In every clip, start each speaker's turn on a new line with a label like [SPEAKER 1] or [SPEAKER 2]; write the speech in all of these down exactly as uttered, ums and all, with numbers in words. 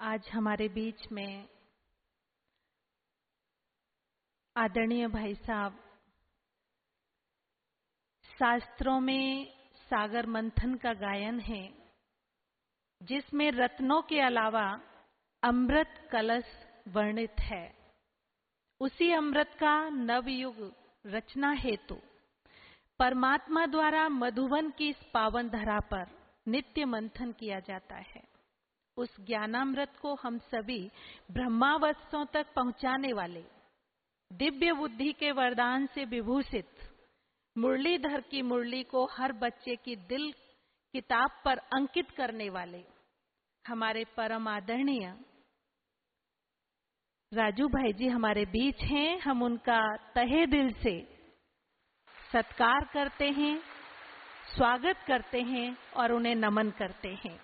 [SPEAKER 1] आज हमारे बीच में आदरणीय भाई साहब शास्त्रों में सागर मंथन का गायन है, जिसमें रत्नों के अलावा अमृत कलश वर्णित है। उसी अमृत का नवयुग रचना हेतु परमात्मा द्वारा मधुवन की इस पावन धरा पर नित्य मंथन किया जाता है। उस ज्ञानामृत को हम सभी ब्रह्मावस्थों तक पहुंचाने वाले, दिव्य बुद्धि के वरदान से विभूषित मुरलीधर की मुरली को हर बच्चे की दिल किताब पर अंकित करने वाले हमारे परम आदरणीय राजू भाई जी हमारे बीच हैं। हम उनका तहे दिल से सत्कार करते हैं, स्वागत करते हैं और उन्हें नमन करते हैं।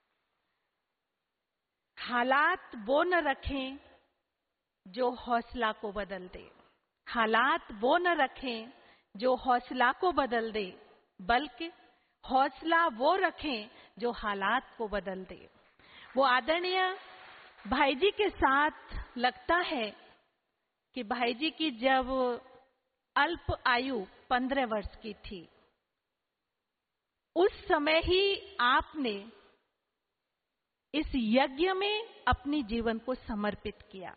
[SPEAKER 1] हालात वो न रखें जो हौसला को बदल दे, हालात वो न रखें जो हौसला को बदल दे, बल्कि हौसला वो रखें जो हालात को बदल दे। वो आदरणीय भाई जी के साथ लगता है कि भाई जी की जब अल्प आयु पंद्रह वर्ष की थी, उस समय ही आपने इस यज्ञ में अपनी जीवन को समर्पित किया।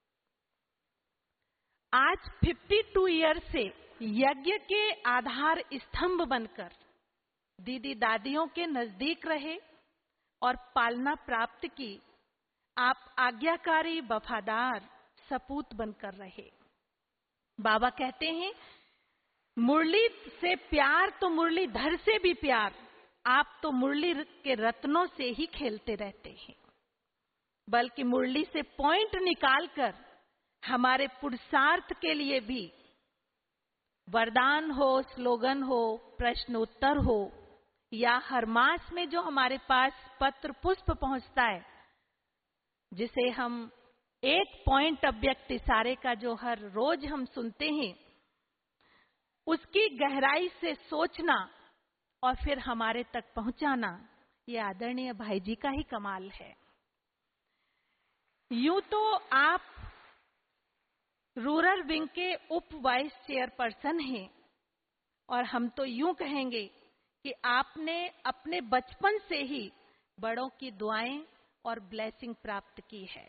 [SPEAKER 1] आज बावन ईयर से यज्ञ के आधार स्तंभ बनकर दीदी दादियों के नजदीक रहे और पालना प्राप्त की। आप आज्ञाकारी वफादार सपूत बनकर रहे। बाबा कहते हैं, मुरली से प्यार तो मुरलीधर से भी प्यार, आप तो मुरली के रत्नों से ही खेलते रहते हैं। बल्कि मुरली से पॉइंट निकालकर हमारे पुरुषार्थ के लिए भी वरदान हो, स्लोगन हो, प्रश्न उत्तर हो, या हर मास में जो हमारे पास पत्र पुष्प पहुंचता है, जिसे हम एक पॉइंट अव्यक्त इशारे का जो हर रोज हम सुनते हैं, उसकी गहराई से सोचना और फिर हमारे तक पहुंचाना, ये आदरणीय भाई जी का ही कमाल है। यूं तो आप रूरल विंग के उप वाइस चेयरपर्सन हैं और हम तो यूं कहेंगे कि आपने अपने बचपन से ही बड़ों की दुआएं और ब्लेसिंग प्राप्त की है।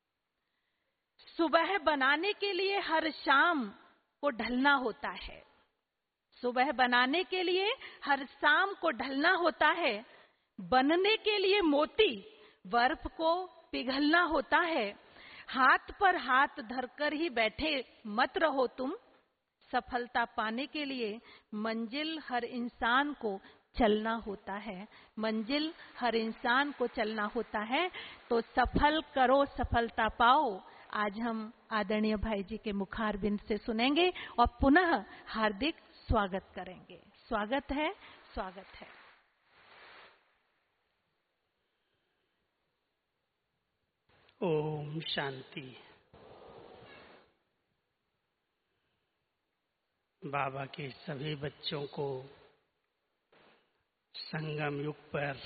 [SPEAKER 1] सुबह बनाने के लिए हर शाम को ढलना होता है, सुबह बनाने के लिए हर शाम को ढलना होता है। बनने के लिए मोती बर्फ को पिघलना होता है। हाथ पर हाथ धरकर ही बैठे मत रहो तुम, सफलता पाने के लिए मंजिल हर इंसान को चलना होता है, मंजिल हर इंसान को चलना होता है। तो सफल करो सफलता पाओ, आज हम आदरणीय भाई जी के मुखारबिंद से सुनेंगे और पुनः हार्दिक स्वागत करेंगे। स्वागत है, स्वागत है।
[SPEAKER 2] ओम शांति। बाबा के सभी बच्चों को संगम युग पर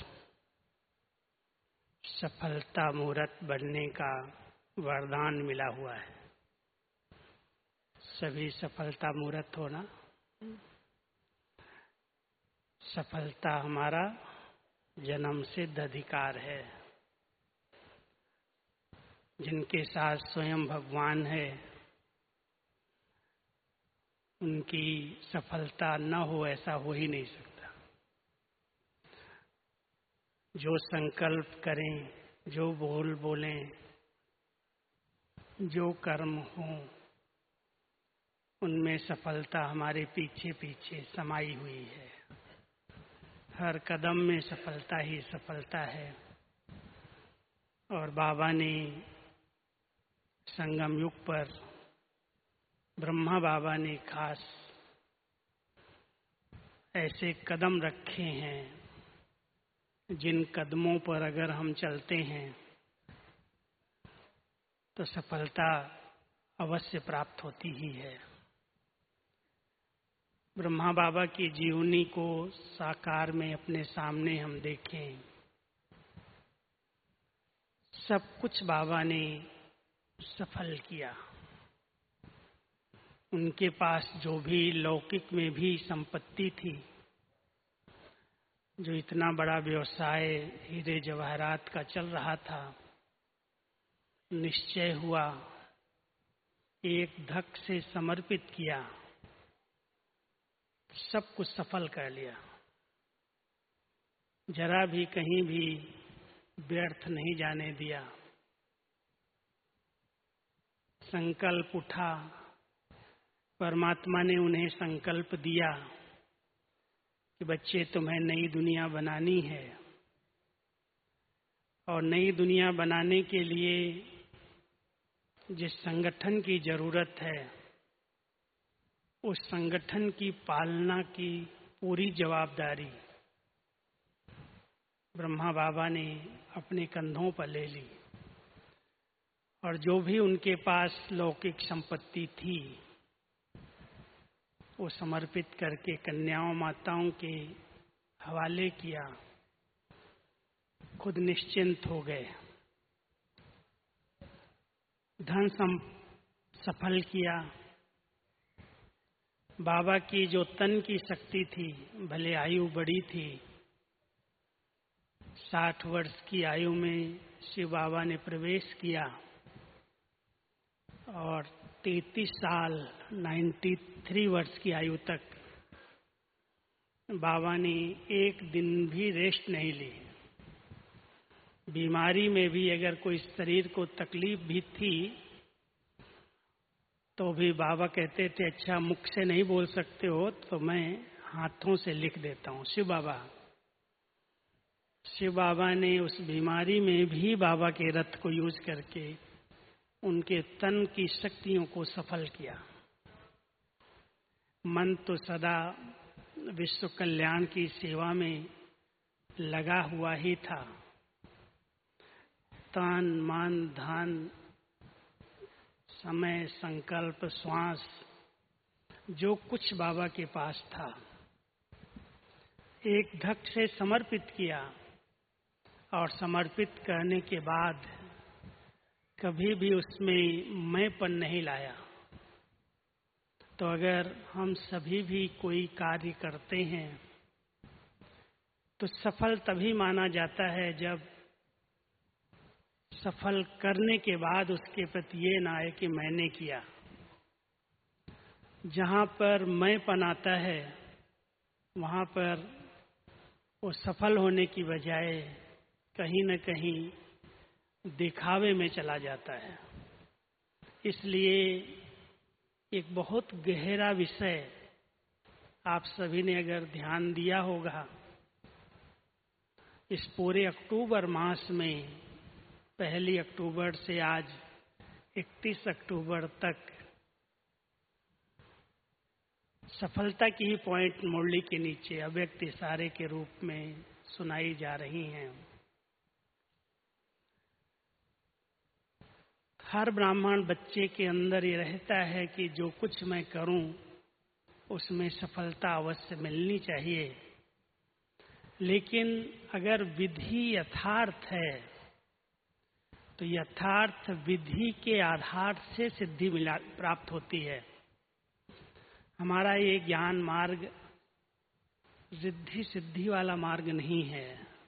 [SPEAKER 2] सफलता मुहूर्त बनने का वरदान मिला हुआ है। सभी सफलता मुहूर्त होना, सफलता हमारा जन्म सिद्ध अधिकार है। जिनके साथ स्वयं भगवान है, उनकी सफलता न हो ऐसा हो ही नहीं सकता। जो संकल्प करें, जो बोल बोलें, जो कर्म हो, उनमें सफलता हमारे पीछे पीछे समाई हुई है। हर कदम में सफलता ही सफलता है। और बाबा ने संगम युग पर, ब्रह्मा बाबा ने खास ऐसे कदम रखे हैं, जिन कदमों पर अगर हम चलते हैं तो सफलता अवश्य प्राप्त होती ही है। ब्रह्मा बाबा की जीवनी को साकार में अपने सामने हम देखें, सब कुछ बाबा ने सफल किया। उनके पास जो भी लौकिक में भी संपत्ति थी, जो इतना बड़ा व्यवसाय हीरे जवाहरात का चल रहा था, निश्चय हुआ, एक धक से समर्पित किया, सब कुछ सफल कर लिया। जरा भी कहीं भी व्यर्थ नहीं जाने दिया। संकल्प उठा, परमात्मा ने उन्हें संकल्प दिया कि बच्चे तुम्हें नई दुनिया बनानी है, और नई दुनिया बनाने के लिए जिस संगठन की जरूरत है, उस संगठन की पालना की पूरी जवाबदारी ब्रह्मा बाबा ने अपने कंधों पर ले ली। और जो भी उनके पास लौकिक संपत्ति थी, वो समर्पित करके कन्याओं माताओं के हवाले किया। खुद निश्चिंत हो गए। धन सफल किया। बाबा की जो तन की शक्ति थी, भले आयु बड़ी थी, साठ वर्ष की आयु में शिव बाबा ने प्रवेश किया और तैंतीस साल तिरानवे वर्ष की आयु तक बाबा ने एक दिन भी रेस्ट नहीं ली। बीमारी में भी अगर कोई शरीर को तकलीफ भी थी तो भी बाबा कहते थे, अच्छा मुख से नहीं बोल सकते हो तो मैं हाथों से लिख देता हूँ। शिव बाबा शिव बाबा ने उस बीमारी में भी बाबा के रथ को यूज करके उनके तन की शक्तियों को सफल किया। मन तो सदा विश्व कल्याण की सेवा में लगा हुआ ही था। तन मन धन समय संकल्प श्वास जो कुछ बाबा के पास था, एक धक से समर्पित किया। और समर्पित करने के बाद कभी भी उसमें मैंपन नहीं लाया। तो अगर हम सभी भी कोई कार्य करते हैं तो सफल तभी माना जाता है जब सफल करने के बाद उसके प्रति ये ना आए कि मैंने किया। जहाँ पर मैंपन आता है वहाँ पर वो सफल होने की बजाय कहीं न कहीं दिखावे में चला जाता है। इसलिए एक बहुत गहरा विषय आप सभी ने अगर ध्यान दिया होगा, इस पूरे अक्टूबर मास में पहली अक्टूबर से आज इकतीस अक्टूबर तक सफलता की ही पॉइंट मुरली के नीचे अव्यक्त इशारे के रूप में सुनाई जा रही हैं। हर ब्राह्मण बच्चे के अंदर ये रहता है कि जो कुछ मैं करूं उसमें सफलता अवश्य मिलनी चाहिए। लेकिन अगर विधि यथार्थ है तो यथार्थ विधि के आधार से सिद्धि मिला प्राप्त होती है। हमारा ये ज्ञान मार्ग रिद्धि सिद्धि वाला मार्ग नहीं है,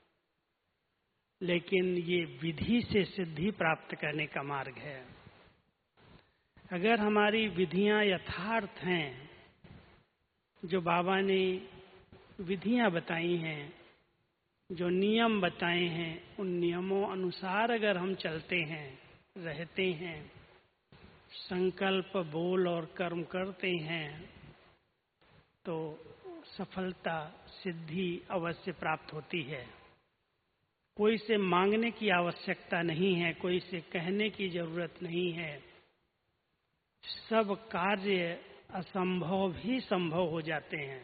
[SPEAKER 2] लेकिन ये विधि से सिद्धि प्राप्त करने का मार्ग है। अगर हमारी विधियां यथार्थ हैं, जो बाबा ने विधियां बताई हैं, जो नियम बताए हैं, उन नियमों अनुसार अगर हम चलते हैं, रहते हैं, संकल्प बोल और कर्म करते हैं, तो सफलता सिद्धि अवश्य प्राप्त होती है। कोई से मांगने की आवश्यकता नहीं है, कोई से कहने की जरूरत नहीं है। सब कार्य असंभव भी संभव हो जाते हैं।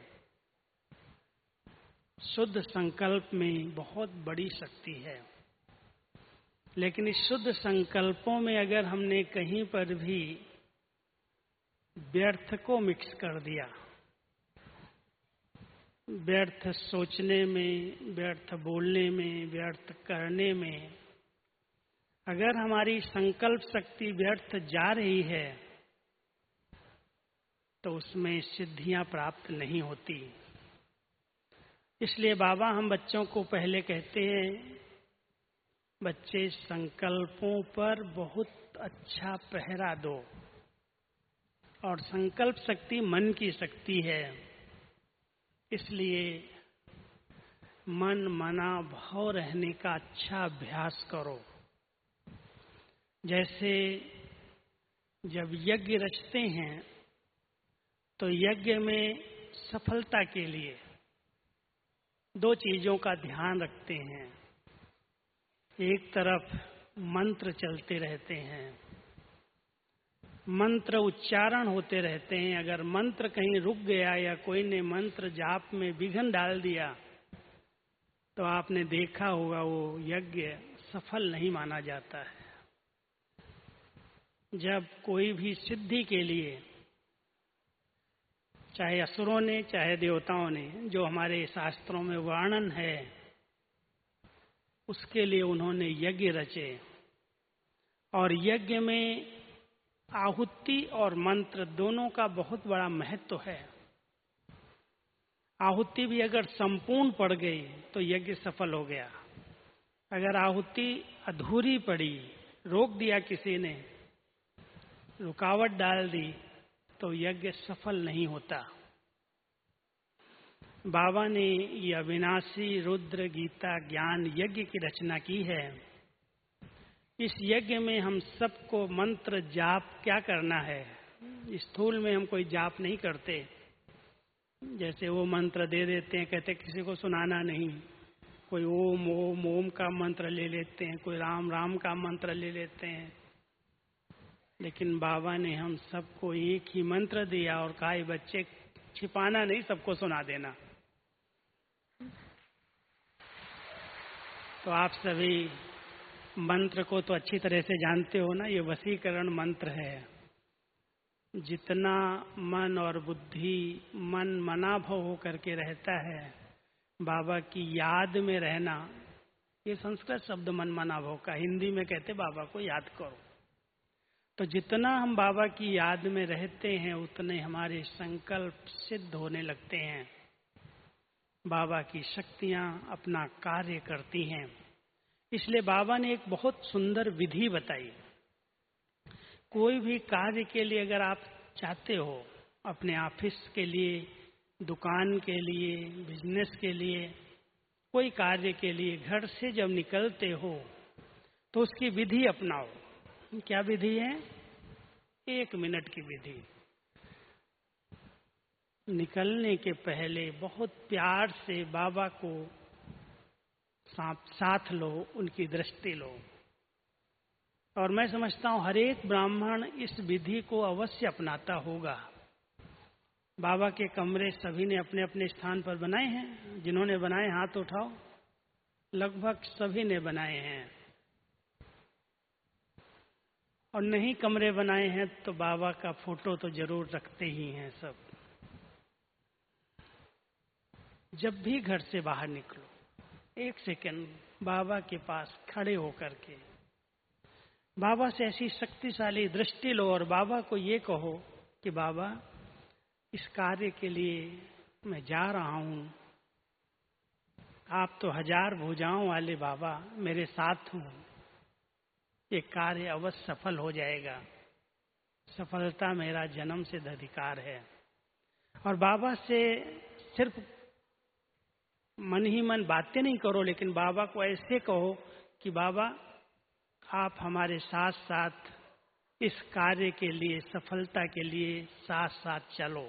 [SPEAKER 2] शुद्ध संकल्प में बहुत बड़ी शक्ति है। लेकिन इस शुद्ध संकल्पों में अगर हमने कहीं पर भी व्यर्थ को मिक्स कर दिया, व्यर्थ सोचने में, व्यर्थ बोलने में, व्यर्थ करने में, अगर हमारी संकल्प शक्ति व्यर्थ जा रही है तो उसमें सिद्धियां प्राप्त नहीं होती। इसलिए बाबा हम बच्चों को पहले कहते हैं, बच्चे संकल्पों पर बहुत अच्छा पहरा दो। और संकल्प शक्ति मन की शक्ति है, इसलिए मन मना भाव रहने का अच्छा अभ्यास करो। जैसे जब यज्ञ रचते हैं तो यज्ञ में सफलता के लिए दो चीजों का ध्यान रखते हैं। एक तरफ मंत्र चलते रहते हैं, मंत्र उच्चारण होते रहते हैं। अगर मंत्र कहीं रुक गया या कोई ने मंत्र जाप में विघ्न डाल दिया तो आपने देखा होगा वो यज्ञ सफल नहीं माना जाता है। जब कोई भी सिद्धि के लिए, चाहे असुरों ने चाहे देवताओं ने, जो हमारे शास्त्रों में वर्णन है, उसके लिए उन्होंने यज्ञ रचे। और यज्ञ में आहुति और मंत्र दोनों का बहुत बड़ा महत्व है। आहुति भी अगर संपूर्ण पड़ गई तो यज्ञ सफल हो गया। अगर आहुति अधूरी पड़ी, रोक दिया किसी ने, रुकावट डाल दी, तो यज्ञ सफल नहीं होता। बाबा ने ये अविनाशी रुद्र गीता ज्ञान यज्ञ की रचना की है। इस यज्ञ में हम सबको मंत्र जाप क्या करना है। स्थूल में हम कोई जाप नहीं करते, जैसे वो मंत्र दे देते हैं, कहते किसी को सुनाना नहीं। कोई ओम ओम ओम का मंत्र ले लेते हैं, कोई राम राम का मंत्र ले लेते हैं। लेकिन बाबा ने हम सबको एक ही मंत्र दिया और कहा, ये बच्चे छिपाना नहीं, सबको सुना देना। तो आप सभी मंत्र को तो अच्छी तरह से जानते हो ना, ये वशीकरण मंत्र है। जितना मन और बुद्धि मन मनाभव होकर के रहता है, बाबा की याद में रहना, ये संस्कृत शब्द मन मनाभव का, हिंदी में कहते बाबा को याद करो। तो जितना हम बाबा की याद में रहते हैं उतने हमारे संकल्प सिद्ध होने लगते हैं। बाबा की शक्तियां अपना कार्य करती हैं। इसलिए बाबा ने एक बहुत सुंदर विधि बताई। कोई भी कार्य के लिए अगर आप चाहते हो, अपने ऑफिस के लिए, दुकान के लिए, बिजनेस के लिए, कोई कार्य के लिए घर से जब निकलते हो तो उसकी विधि अपनाओ। क्या विधि है? एक मिनट की विधि। निकलने के पहले बहुत प्यार से बाबा को साथ लो, उनकी दृष्टि लो। और मैं समझता हूं हर एक ब्राह्मण इस विधि को अवश्य अपनाता होगा। बाबा के कमरे सभी ने अपने अपने स्थान पर बनाए हैं। जिन्होंने बनाए हाथ उठाओ। लगभग सभी ने बनाए हैं। और नहीं कमरे बनाए हैं तो बाबा का फोटो तो जरूर रखते ही हैं सब। जब भी घर से बाहर निकलो, एक सेकंड बाबा के पास खड़े होकर के बाबा से ऐसी शक्तिशाली दृष्टि लो और बाबा को ये कहो कि बाबा, इस कार्य के लिए मैं जा रहा हूं। आप तो हजार भुजाओं वाले बाबा, मेरे साथ हूं। ये कार्य अवश्य सफल हो जाएगा। सफलता मेरा जन्म सिद्ध अधिकार है। और बाबा से सिर्फ मन ही मन बातें नहीं करो, लेकिन बाबा को ऐसे कहो कि बाबा, आप हमारे साथ साथ इस कार्य के लिए, सफलता के लिए साथ साथ चलो।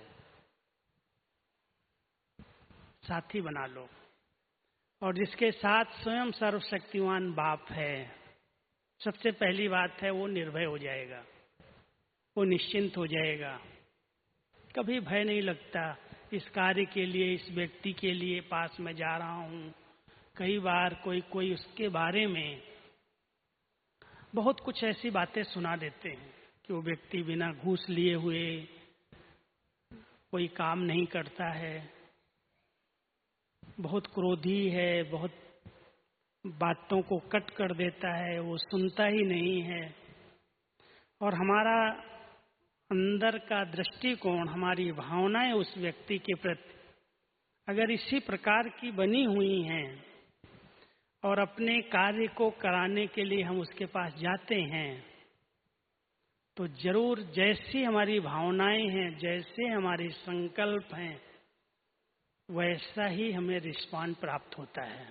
[SPEAKER 2] साथी बना लो। और जिसके साथ स्वयं सर्वशक्तिवान बाप है, सबसे पहली बात है वो निर्भय हो जाएगा, वो निश्चिंत हो जाएगा। कभी भय नहीं लगता। इस कार्य के लिए, इस व्यक्ति के लिए पास में जा रहा हूं। कई बार कोई कोई उसके बारे में बहुत कुछ ऐसी बातें सुना देते हैं कि वो व्यक्ति बिना घूस लिए हुए कोई काम नहीं करता है, बहुत क्रोधी है, बहुत बातों को कट कर देता है, वो सुनता ही नहीं है। और हमारा अंदर का दृष्टिकोण, हमारी भावनाएं उस व्यक्ति के प्रति अगर इसी प्रकार की बनी हुई हैं और अपने कार्य को कराने के लिए हम उसके पास जाते हैं, तो जरूर जैसी हमारी भावनाएं हैं, जैसे हमारे संकल्प हैं, वैसा ही हमें रिस्पॉन्ड प्राप्त होता है।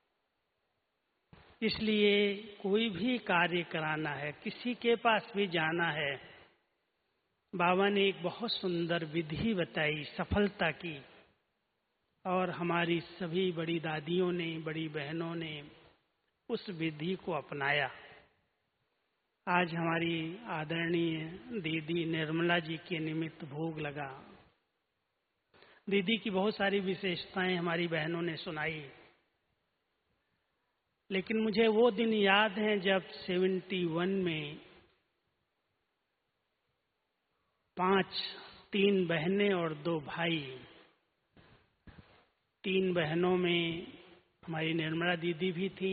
[SPEAKER 2] इसलिए कोई भी कार्य कराना है, किसी के पास भी जाना है, बाबा ने एक बहुत सुंदर विधि बताई सफलता की, और हमारी सभी बड़ी दादियों ने, बड़ी बहनों ने उस विधि को अपनाया। आज हमारी आदरणीय दीदी निर्मला जी के निमित्त भोग लगा। दीदी की बहुत सारी विशेषताएं हमारी बहनों ने सुनाई, लेकिन मुझे वो दिन याद हैं जब इकहत्तर में पांच तीन बहनें और दो भाई, तीन बहनों में हमारी निर्मला दीदी भी थी।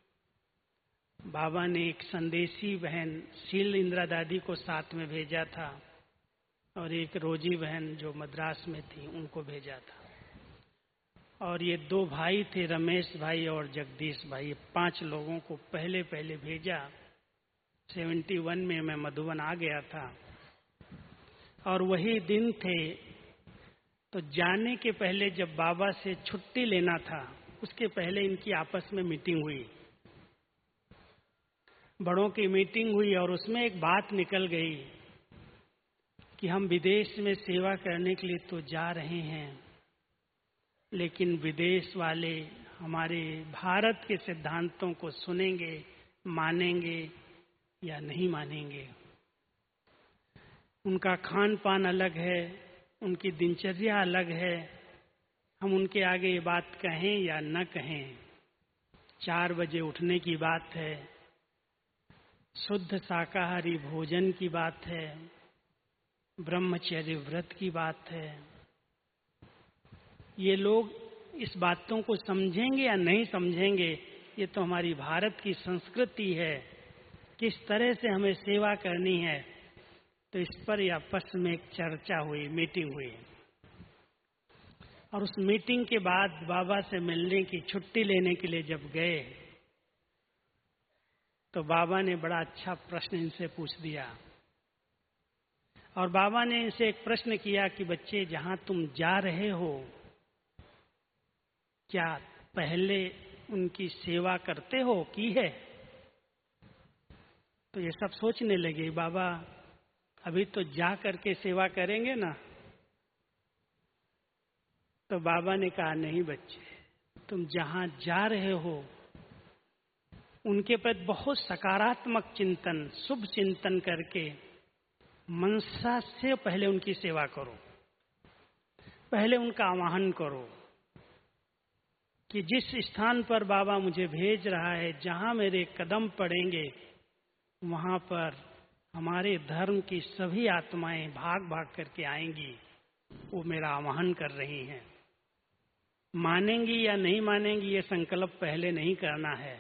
[SPEAKER 2] बाबा ने एक संदेशी बहन शील इंदिरा दादी को साथ में भेजा था, और एक रोजी बहन जो मद्रास में थी उनको भेजा था। और ये दो भाई थे, रमेश भाई और जगदीश भाई, ये पांच लोगों को पहले पहले भेजा। इकहत्तर में मैं मधुबन आ गया था, और वही दिन थे। तो जाने के पहले जब बाबा से छुट्टी लेना था, उसके पहले इनकी आपस में मीटिंग हुई, बड़ों की मीटिंग हुई, और उसमें एक बात निकल गई कि हम विदेश में सेवा करने के लिए तो जा रहे हैं, लेकिन विदेश वाले हमारे भारत के सिद्धांतों को सुनेंगे, मानेंगे या नहीं मानेंगे। उनका खान पान अलग है, उनकी दिनचर्या अलग है। हम उनके आगे ये बात कहें या न कहें, चार बजे उठने की बात है, शुद्ध शाकाहारी भोजन की बात है, ब्रह्मचर्य व्रत की बात है। ये लोग इस बातों को समझेंगे या नहीं समझेंगे, ये तो हमारी भारत की संस्कृति है, किस तरह से हमें सेवा करनी है। तो इस पर आपस में एक चर्चा हुई, मीटिंग हुई, और उस मीटिंग के बाद बाबा से मिलने की छुट्टी लेने के लिए जब गए, तो बाबा ने बड़ा अच्छा प्रश्न इनसे पूछ दिया। और बाबा ने इनसे एक प्रश्न किया कि बच्चे, जहां तुम जा रहे हो, क्या पहले उनकी सेवा करते हो, की है? तो ये सब सोचने लगे, बाबा अभी तो जा करके सेवा करेंगे ना। तो बाबा ने कहा, नहीं बच्चे, तुम जहां जा रहे हो उनके प्रति बहुत सकारात्मक चिंतन, शुभ चिंतन करके मनसा से पहले उनकी सेवा करो। पहले उनका आवाहन करो कि जिस स्थान पर बाबा मुझे भेज रहा है, जहां मेरे कदम पड़ेंगे, वहां पर हमारे धर्म की सभी आत्माएं भाग भाग करके आएंगी। वो मेरा आवाहन कर रही हैं। मानेंगी या नहीं मानेंगी, ये संकल्प पहले नहीं करना है,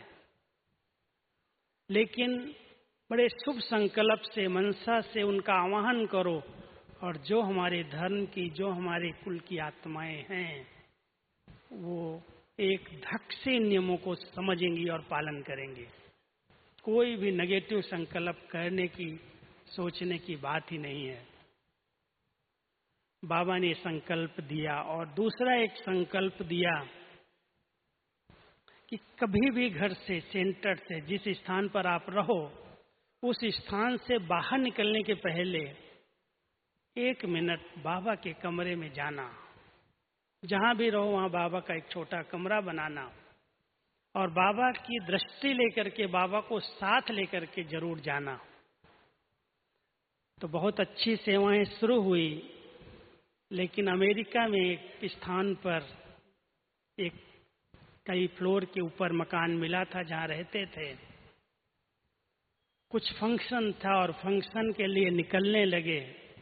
[SPEAKER 2] लेकिन बड़े शुभ संकल्प से, मनसा से उनका आवाहन करो, और जो हमारे धर्म की, जो हमारे कुल की आत्माएं हैं, वो एक धक से नियमों को समझेंगी और पालन करेंगे। कोई भी नेगेटिव संकल्प करने की, सोचने की बात ही नहीं है। बाबा ने संकल्प दिया, और दूसरा एक संकल्प दिया कि कभी भी घर से, सेंटर से, जिस स्थान पर आप रहो, उस स्थान से बाहर निकलने के पहले एक मिनट बाबा के कमरे में जाना। जहां भी रहो वहां बाबा का एक छोटा कमरा बनाना, और बाबा की दृष्टि लेकर के, बाबा को साथ लेकर के जरूर जाना। तो बहुत अच्छी सेवाएं शुरू हुई, लेकिन अमेरिका में एक स्थान पर एक कई फ्लोर के ऊपर मकान मिला था जहां रहते थे। कुछ फंक्शन था और फंक्शन के लिए निकलने लगे।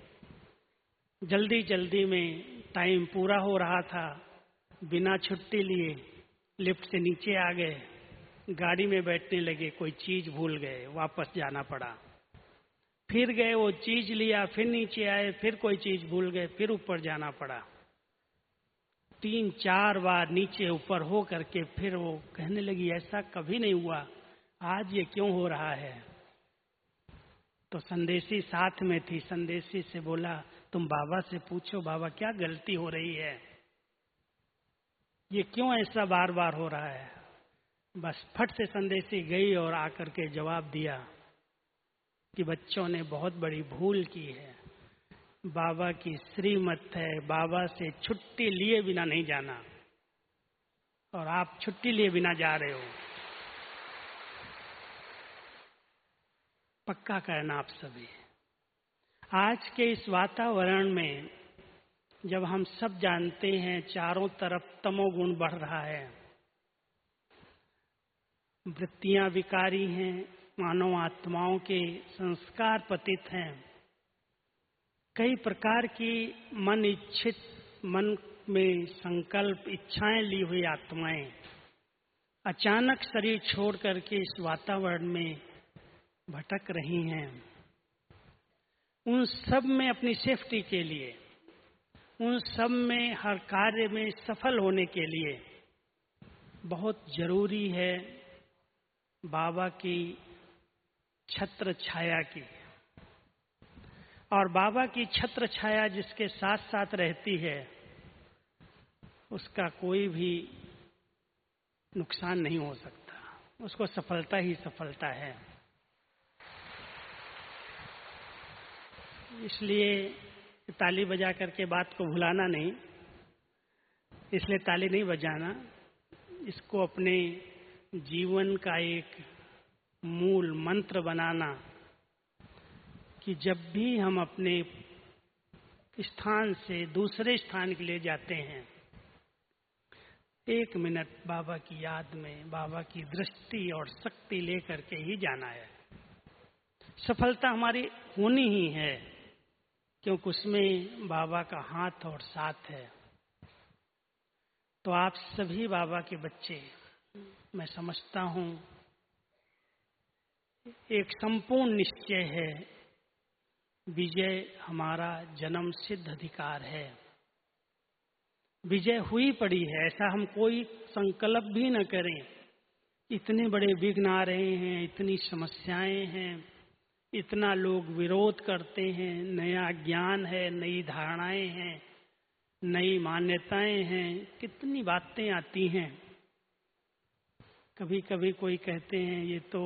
[SPEAKER 2] जल्दी जल्दी में टाइम पूरा हो रहा था, बिना छुट्टी लिए लिफ्ट से नीचे आ गए। गाड़ी में बैठने लगे, कोई चीज भूल गए, वापस जाना पड़ा। फिर गए, वो चीज लिया, फिर नीचे आए, फिर कोई चीज भूल गए, फिर ऊपर जाना पड़ा। तीन चार बार नीचे ऊपर हो करके फिर वो कहने लगी ऐसा कभी नहीं हुआ, आज ये क्यों हो रहा है। तो संदेशी साथ में थी, संदेशी से बोला तुम बाबा से पूछो, बाबा क्या गलती हो रही है, ये क्यों ऐसा बार बार हो रहा है। बस फट से संदेशी गई और आकर के जवाब दिया कि बच्चों ने बहुत बड़ी भूल की है, बाबा की श्रीमत है बाबा से छुट्टी लिए बिना नहीं जाना, और आप छुट्टी लिए बिना जा रहे हो। पक्का करना आप सभी। आज के इस वातावरण में जब हम सब जानते हैं चारों तरफ तमोगुण बढ़ रहा है, वृत्तियां विकारी हैं, मानव आत्माओं के संस्कार पतित हैं, कई प्रकार की मन इच्छित, मन में संकल्प इच्छाएं ली हुई आत्माएं अचानक शरीर छोड़ करके इस वातावरण में भटक रही हैं। उन सब में अपनी सेफ्टी के लिए, उन सब में हर कार्य में सफल होने के लिए बहुत जरूरी है बाबा की छत्र छाया की। और बाबा की छत्र छाया जिसके साथ साथ रहती है उसका कोई भी नुकसान नहीं हो सकता, उसको सफलता ही सफलता है। इसलिए ताली बजा करके बात को भुलाना नहीं, इसलिए ताली नहीं बजाना, इसको अपने जीवन का एक मूल मंत्र बनाना कि जब भी हम अपने स्थान से दूसरे स्थान के लिए जाते हैं, एक मिनट बाबा की याद में, बाबा की दृष्टि और शक्ति लेकर के ही जाना है। सफलता हमारी होनी ही है, क्योंकि उसमें बाबा का हाथ और साथ है। तो आप सभी बाबा के बच्चे, मैं समझता हूं एक संपूर्ण निश्चय है, विजय हमारा जन्म सिद्ध अधिकार है, विजय हुई पड़ी है। ऐसा हम कोई संकल्प भी न करें, इतने बड़े विघ्न आ रहे हैं, इतनी समस्याएं हैं, इतना लोग विरोध करते हैं, नया ज्ञान है, नई धारणाएं हैं, नई मान्यताएं हैं, कितनी बातें आती हैं। कभी कभी कोई कहते हैं ये तो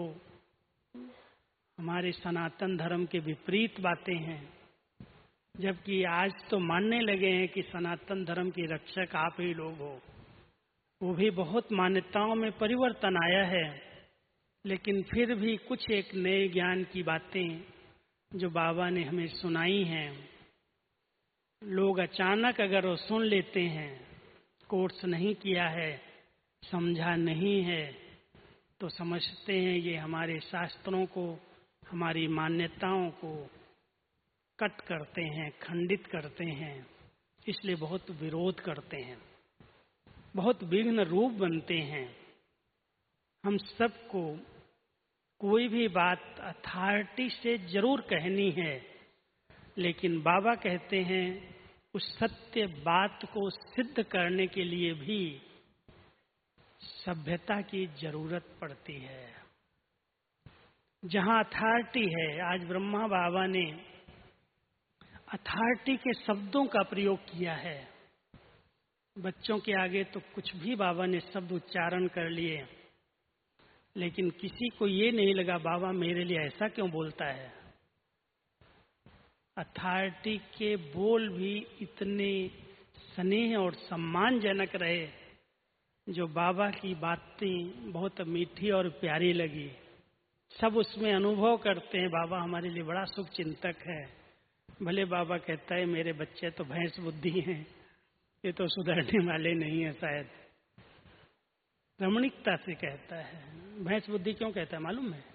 [SPEAKER 2] हमारे सनातन धर्म के विपरीत बातें हैं, जबकि आज तो मानने लगे हैं कि सनातन धर्म की रक्षक आप ही लोग हो। वो भी बहुत मान्यताओं में परिवर्तन आया है, लेकिन फिर भी कुछ एक नए ज्ञान की बातें जो बाबा ने हमें सुनाई हैं, लोग अचानक अगर वो सुन लेते हैं, कोर्स नहीं किया है, समझा नहीं है, तो समझते हैं ये हमारे शास्त्रों को, हमारी मान्यताओं को कट करते हैं, खंडित करते हैं, इसलिए बहुत विरोध करते हैं, बहुत विघ्न रूप बनते हैं। हम सबको कोई भी बात अथॉरिटी से जरूर कहनी है, लेकिन बाबा कहते हैं उस सत्य बात को सिद्ध करने के लिए भी सभ्यता की जरूरत पड़ती है। जहां अथॉरिटी है, आज ब्रह्मा बाबा ने अथॉरिटी के शब्दों का प्रयोग किया है। बच्चों के आगे तो कुछ भी बाबा ने शब्द उच्चारण कर लिए, लेकिन किसी को ये नहीं लगा बाबा मेरे लिए ऐसा क्यों बोलता है। अथॉरिटी के बोल भी इतने स्नेह और सम्मानजनक रहे, जो बाबा की बातें बहुत मीठी और प्यारी लगी। सब उसमें अनुभव करते हैं बाबा हमारे लिए बड़ा शुभ चिंतक है। भले बाबा कहता है मेरे बच्चे तो भैंस बुद्धि हैं, ये तो सुधरने वाले नहीं है, शायद रमणीकता से कहता है। भैंस बुद्धि क्यों कहता है मालूम है?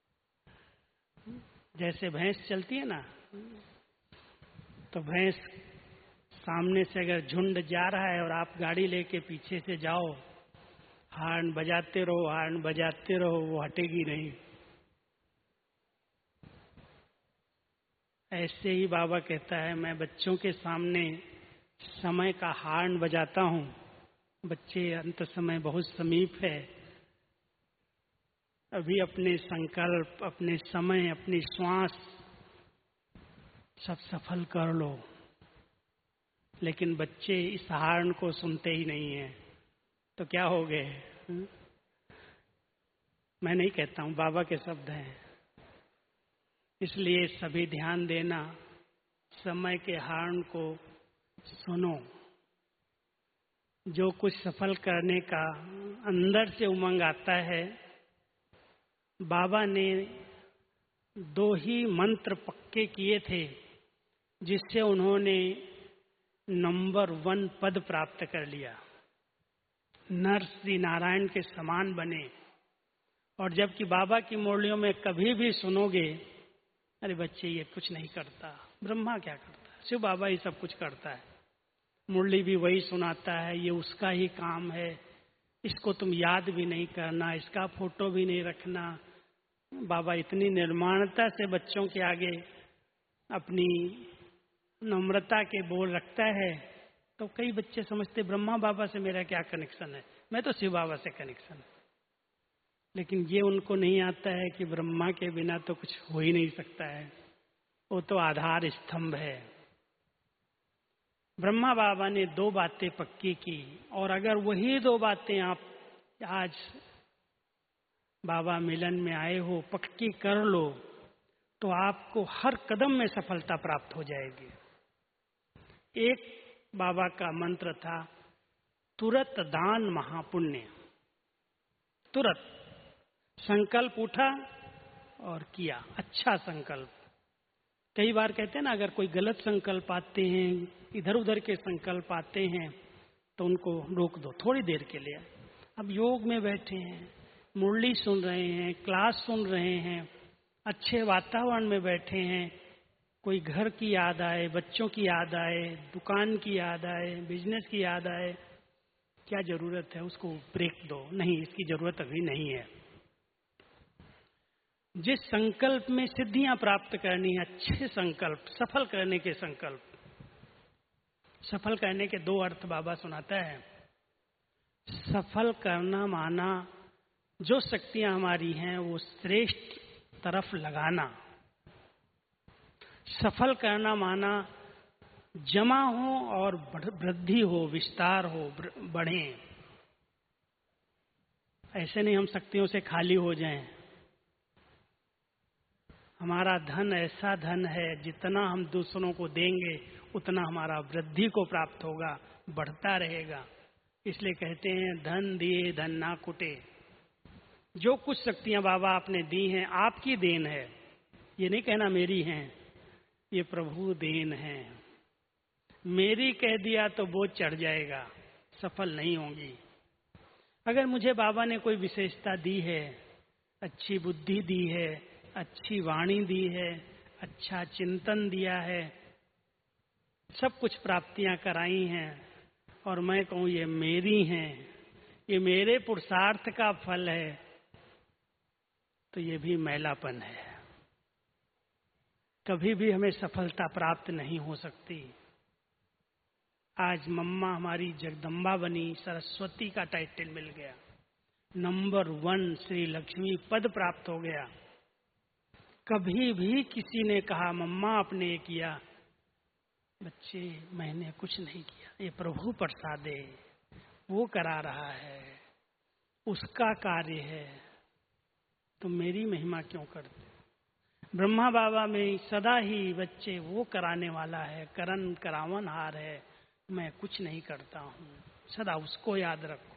[SPEAKER 2] जैसे भैंस चलती है ना, तो भैंस सामने से अगर झुंड जा रहा है और आप गाड़ी लेके पीछे से जाओ, हार्न बजाते रहो, हार्न बजाते रहो, वो हटेगी नहीं। ऐसे ही बाबा कहता है, मैं बच्चों के सामने समय का हार्न बजाता हूँ। बच्चे, अंत समय बहुत समीप है, अभी अपने संकल्प, अपने समय, अपनी श्वास सब सफल कर लो। लेकिन बच्चे इस हार्न को सुनते ही नहीं हैं, तो क्या हो गए? मैं नहीं कहता हूँ, बाबा के शब्द हैं। इसलिए सभी ध्यान देना, समय के हार्न को सुनो। जो कुछ सफल करने का अंदर से उमंग आता है, बाबा ने दो ही मंत्र पक्के किए थे जिससे उन्होंने नंबर वन पद प्राप्त कर लिया, नर श्री नारायण के समान बने। और जबकि बाबा की मुरलियों में कभी भी सुनोगे, अरे बच्चे ये कुछ नहीं करता, ब्रह्मा क्या करता है, शिव बाबा ही सब कुछ करता है, मुरली भी वही सुनाता है, ये उसका ही काम है, इसको तुम याद भी नहीं करना, इसका फोटो भी नहीं रखना। बाबा इतनी निर्माणता से बच्चों के आगे अपनी नम्रता के बोल रखता है, तो कई बच्चे समझते ब्रह्मा बाबा से मेरा क्या कनेक्शन है, मैं तो शिव बाबा से कनेक्शन है। लेकिन ये उनको नहीं आता है कि ब्रह्मा के बिना तो कुछ हो ही नहीं सकता है, वो तो आधार स्तंभ है। ब्रह्मा बाबा ने दो बातें पक्की की, और अगर वही दो बातें आप आज बाबा मिलन में आए हो पक्की कर लो, तो आपको हर कदम में सफलता प्राप्त हो जाएगी। एक बाबा का मंत्र था, तुरत दान महापुण्य। तुरत संकल्प उठा और किया, अच्छा संकल्प। कई बार कहते हैं ना, अगर कोई गलत संकल्प आते हैं, इधर उधर के संकल्प आते हैं, तो उनको रोक दो थोड़ी देर के लिए। अब योग में बैठे हैं, मुरली सुन रहे हैं, क्लास सुन रहे हैं, अच्छे वातावरण में बैठे हैं, कोई घर की याद आए, बच्चों की याद आए, दुकान की याद आए, बिजनेस की याद आए, क्या जरूरत है उसको ब्रेक दो, नहीं इसकी जरूरत अभी नहीं है। जिस संकल्प में सिद्धियां प्राप्त करनी है, अच्छे संकल्प, सफल करने के संकल्प। सफल करने के दो अर्थ बाबा सुनाता है। सफल करना माना जो शक्तियां हमारी हैं वो श्रेष्ठ तरफ लगाना। सफल करना माना जमा हो और वृद्धि हो, विस्तार हो, बढ़े। ऐसे नहीं हम शक्तियों से खाली हो जाएं। हमारा धन ऐसा धन है, जितना हम दूसरों को देंगे उतना हमारा वृद्धि को प्राप्त होगा, बढ़ता रहेगा। इसलिए कहते हैं धन दिए धन ना कुटे। जो कुछ शक्तियां बाबा आपने दी हैं आपकी देन है, ये नहीं कहना मेरी हैं, ये प्रभु देन है। मेरी कह दिया तो बोझ चढ़ जाएगा, सफल नहीं होंगी। अगर मुझे बाबा ने कोई विशेषता दी है, अच्छी बुद्धि दी है, अच्छी वाणी दी है, अच्छा चिंतन दिया है, सब कुछ प्राप्तियां कराई हैं, और मैं कहूँ ये मेरी हैं, ये मेरे पुरुषार्थ का फल है, तो ये भी मैलापन है। कभी भी हमें सफलता प्राप्त नहीं हो सकती। आज मम्मा हमारी जगदम्बा बनी, सरस्वती का टाइटल मिल गया, नंबर वन श्री लक्ष्मी पद प्राप्त हो गया। कभी भी किसी ने कहा मम्मा आपने ये किया, बच्चे मैंने कुछ नहीं किया, ये प्रभु प्रसाद है, वो करा रहा है, उसका कार्य है, तो मेरी महिमा क्यों करते? ब्रह्मा बाबा में सदा ही बच्चे वो कराने वाला है, करन करावन हार है, मैं कुछ नहीं करता हूँ, सदा उसको याद रखो।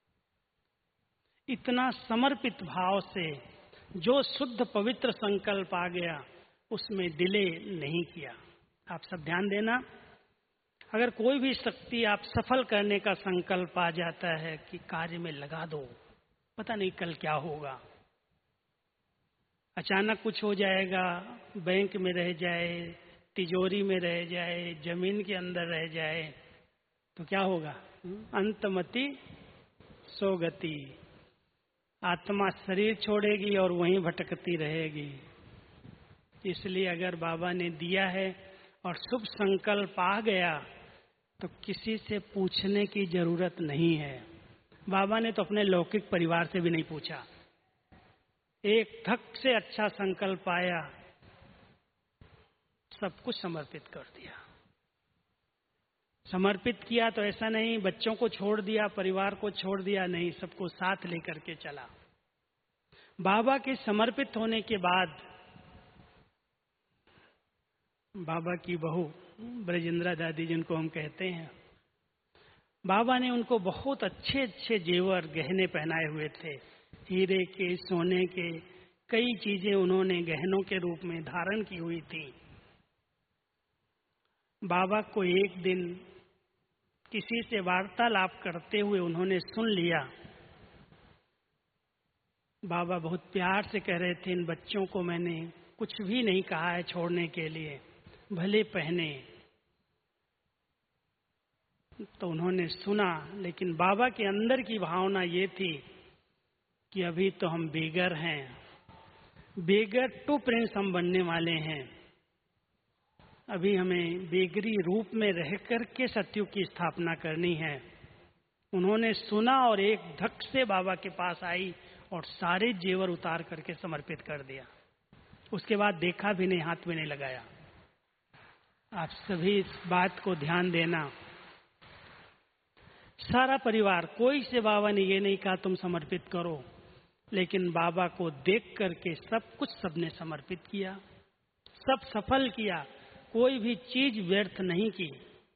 [SPEAKER 2] इतना समर्पित भाव से जो शुद्ध पवित्र संकल्प आ गया, उसमें डिले नहीं किया। आप सब ध्यान देना, अगर कोई भी शक्ति आप सफल करने का संकल्प आ जाता है कि कार्य में लगा दो, पता नहीं कल क्या होगा, अचानक कुछ हो जाएगा, बैंक में रह जाए, तिजोरी में रह जाए, जमीन के अंदर रह जाए, तो क्या होगा? अंतमति सो गति। आत्मा शरीर छोड़ेगी और वहीं भटकती रहेगी। इसलिए अगर बाबा ने दिया है और शुभ संकल्प आ गया तो किसी से पूछने की जरूरत नहीं है। बाबा ने तो अपने लौकिक परिवार से भी नहीं पूछा। एक धक से अच्छा संकल्प आया, सब कुछ समर्पित कर दिया। समर्पित किया तो ऐसा नहीं बच्चों को छोड़ दिया, परिवार को छोड़ दिया, नहीं, सबको साथ लेकर के चला। बाबा के समर्पित होने के बाद बाबा की बहू ब्रजेंद्रा दादी, जिनको हम कहते हैं, बाबा ने उनको बहुत अच्छे अच्छे जेवर गहने पहनाए हुए थे। हीरे के, सोने के, कई चीजें उन्होंने गहनों के रूप में धारण की हुई थी। बाबा को एक दिन किसी से वार्तालाप करते हुए उन्होंने सुन लिया। बाबा बहुत प्यार से कह रहे थे, इन बच्चों को मैंने कुछ भी नहीं कहा है छोड़ने के लिए, भले पहने। तो उन्होंने सुना, लेकिन बाबा के अंदर की भावना ये थी कि अभी तो हम बेगर हैं, बेगर टू प्रिंस हम बनने वाले हैं। अभी हमें बेगरी रूप में रह करके सत्युग की स्थापना करनी है। उन्होंने सुना और एक धक से बाबा के पास आई और सारे जेवर उतार करके समर्पित कर दिया। उसके बाद देखा भी नहीं, हाथ भी नहीं लगाया। आप सभी इस बात को ध्यान देना। सारा परिवार, कोई से बाबा ने ये नहीं कहा तुम समर्पित करो, लेकिन बाबा को देख करके सब कुछ सबने समर्पित किया, सब सफल किया, कोई भी चीज व्यर्थ नहीं की।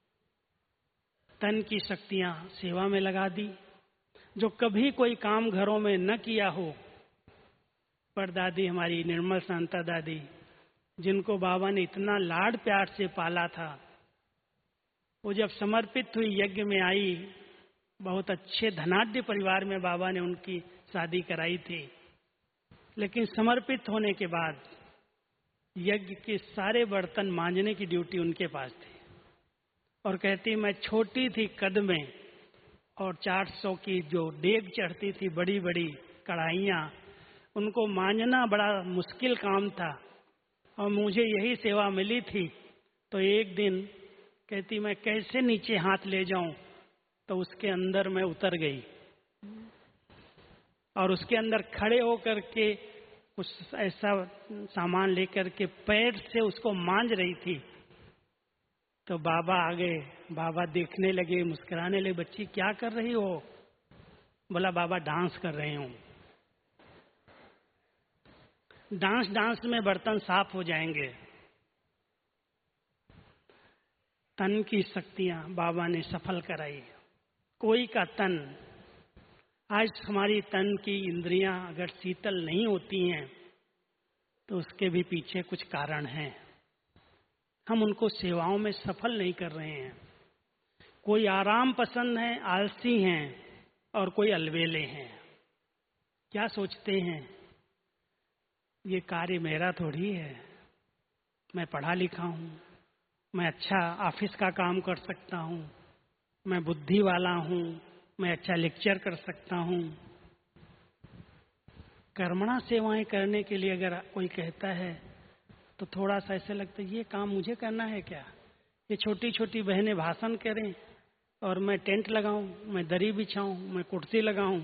[SPEAKER 2] तन की शक्तियां सेवा में लगा दी। जो कभी कोई काम घरों में न किया हो, पर दादी हमारी निर्मल शांता दादी, जिनको बाबा ने इतना लाड प्यार से पाला था, वो जब समर्पित हुई, यज्ञ में आई, बहुत अच्छे धनाढ्य परिवार में बाबा ने उनकी शादी कराई थी। लेकिन समर्पित होने के बाद यज्ञ के सारे बर्तन मांजने की ड्यूटी उनके पास थी। और कहती, मैं छोटी थी कद में और चार सौ की जो डेग चढ़ती थी, बड़ी बड़ी कढ़ाइयाँ, उनको मांजना बड़ा मुश्किल काम था और मुझे यही सेवा मिली थी। तो एक दिन कहती, मैं कैसे नीचे हाथ ले जाऊं, तो उसके अंदर मैं उतर गई और उसके अंदर खड़े होकर के कुछ ऐसा सामान लेकर के पैर से उसको मांज रही थी। तो बाबा आ गए, बाबा देखने लगे, मुस्कुराने लगे, बच्ची क्या कर रही हो? बोला, बाबा डांस कर रही हूं। डांस डांस में बर्तन साफ हो जाएंगे। तन की शक्तियां बाबा ने सफल कराई। कोई का तन, आज हमारी तन की इंद्रियां अगर शीतल नहीं होती हैं तो उसके भी पीछे कुछ कारण हैं। हम उनको सेवाओं में सफल नहीं कर रहे हैं। कोई आराम पसंद है, आलसी हैं, और कोई अलवेले हैं। क्या सोचते हैं, ये कार्य मेरा थोड़ी है, मैं पढ़ा लिखा हूं, मैं अच्छा ऑफिस का काम कर सकता हूं, मैं बुद्धि वाला हूं, मैं अच्छा लेक्चर कर सकता हूं। कर्मणा सेवाएं करने के लिए अगर कोई कहता है तो थोड़ा सा ऐसा लगता है, ये काम मुझे करना है क्या? ये छोटी छोटी बहनें भाषण करें और मैं टेंट लगाऊं, मैं दरी बिछाऊं, मैं कुर्सी लगाऊं।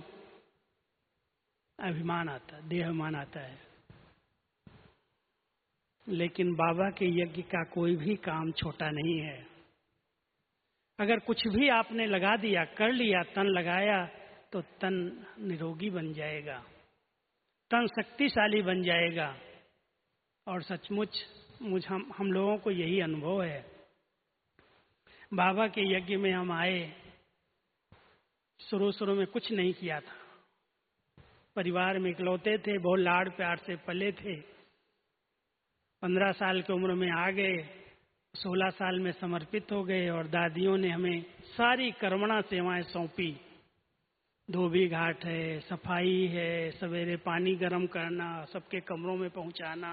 [SPEAKER 2] अभिमान आता है, देहाभिमान आता है। लेकिन बाबा के यज्ञ का कोई भी काम छोटा नहीं है। अगर कुछ भी आपने लगा दिया, कर लिया, तन लगाया, तो तन निरोगी बन जाएगा, तन शक्तिशाली बन जाएगा। और सचमुच मुझ हम हम लोगों को यही अनुभव है। बाबा के यज्ञ में हम आए, शुरू शुरू में कुछ नहीं किया था, परिवार में इकलौते थे, बहुत लाड़ प्यार से पले थे। पंद्रह साल की उम्र में आ गए, सोलह साल में समर्पित हो गए और दादियों ने हमें सारी कर्मणा सेवाएं सौंपी। धोबी घाट है, सफाई है, सवेरे पानी गर्म करना, सबके कमरों में पहुंचाना,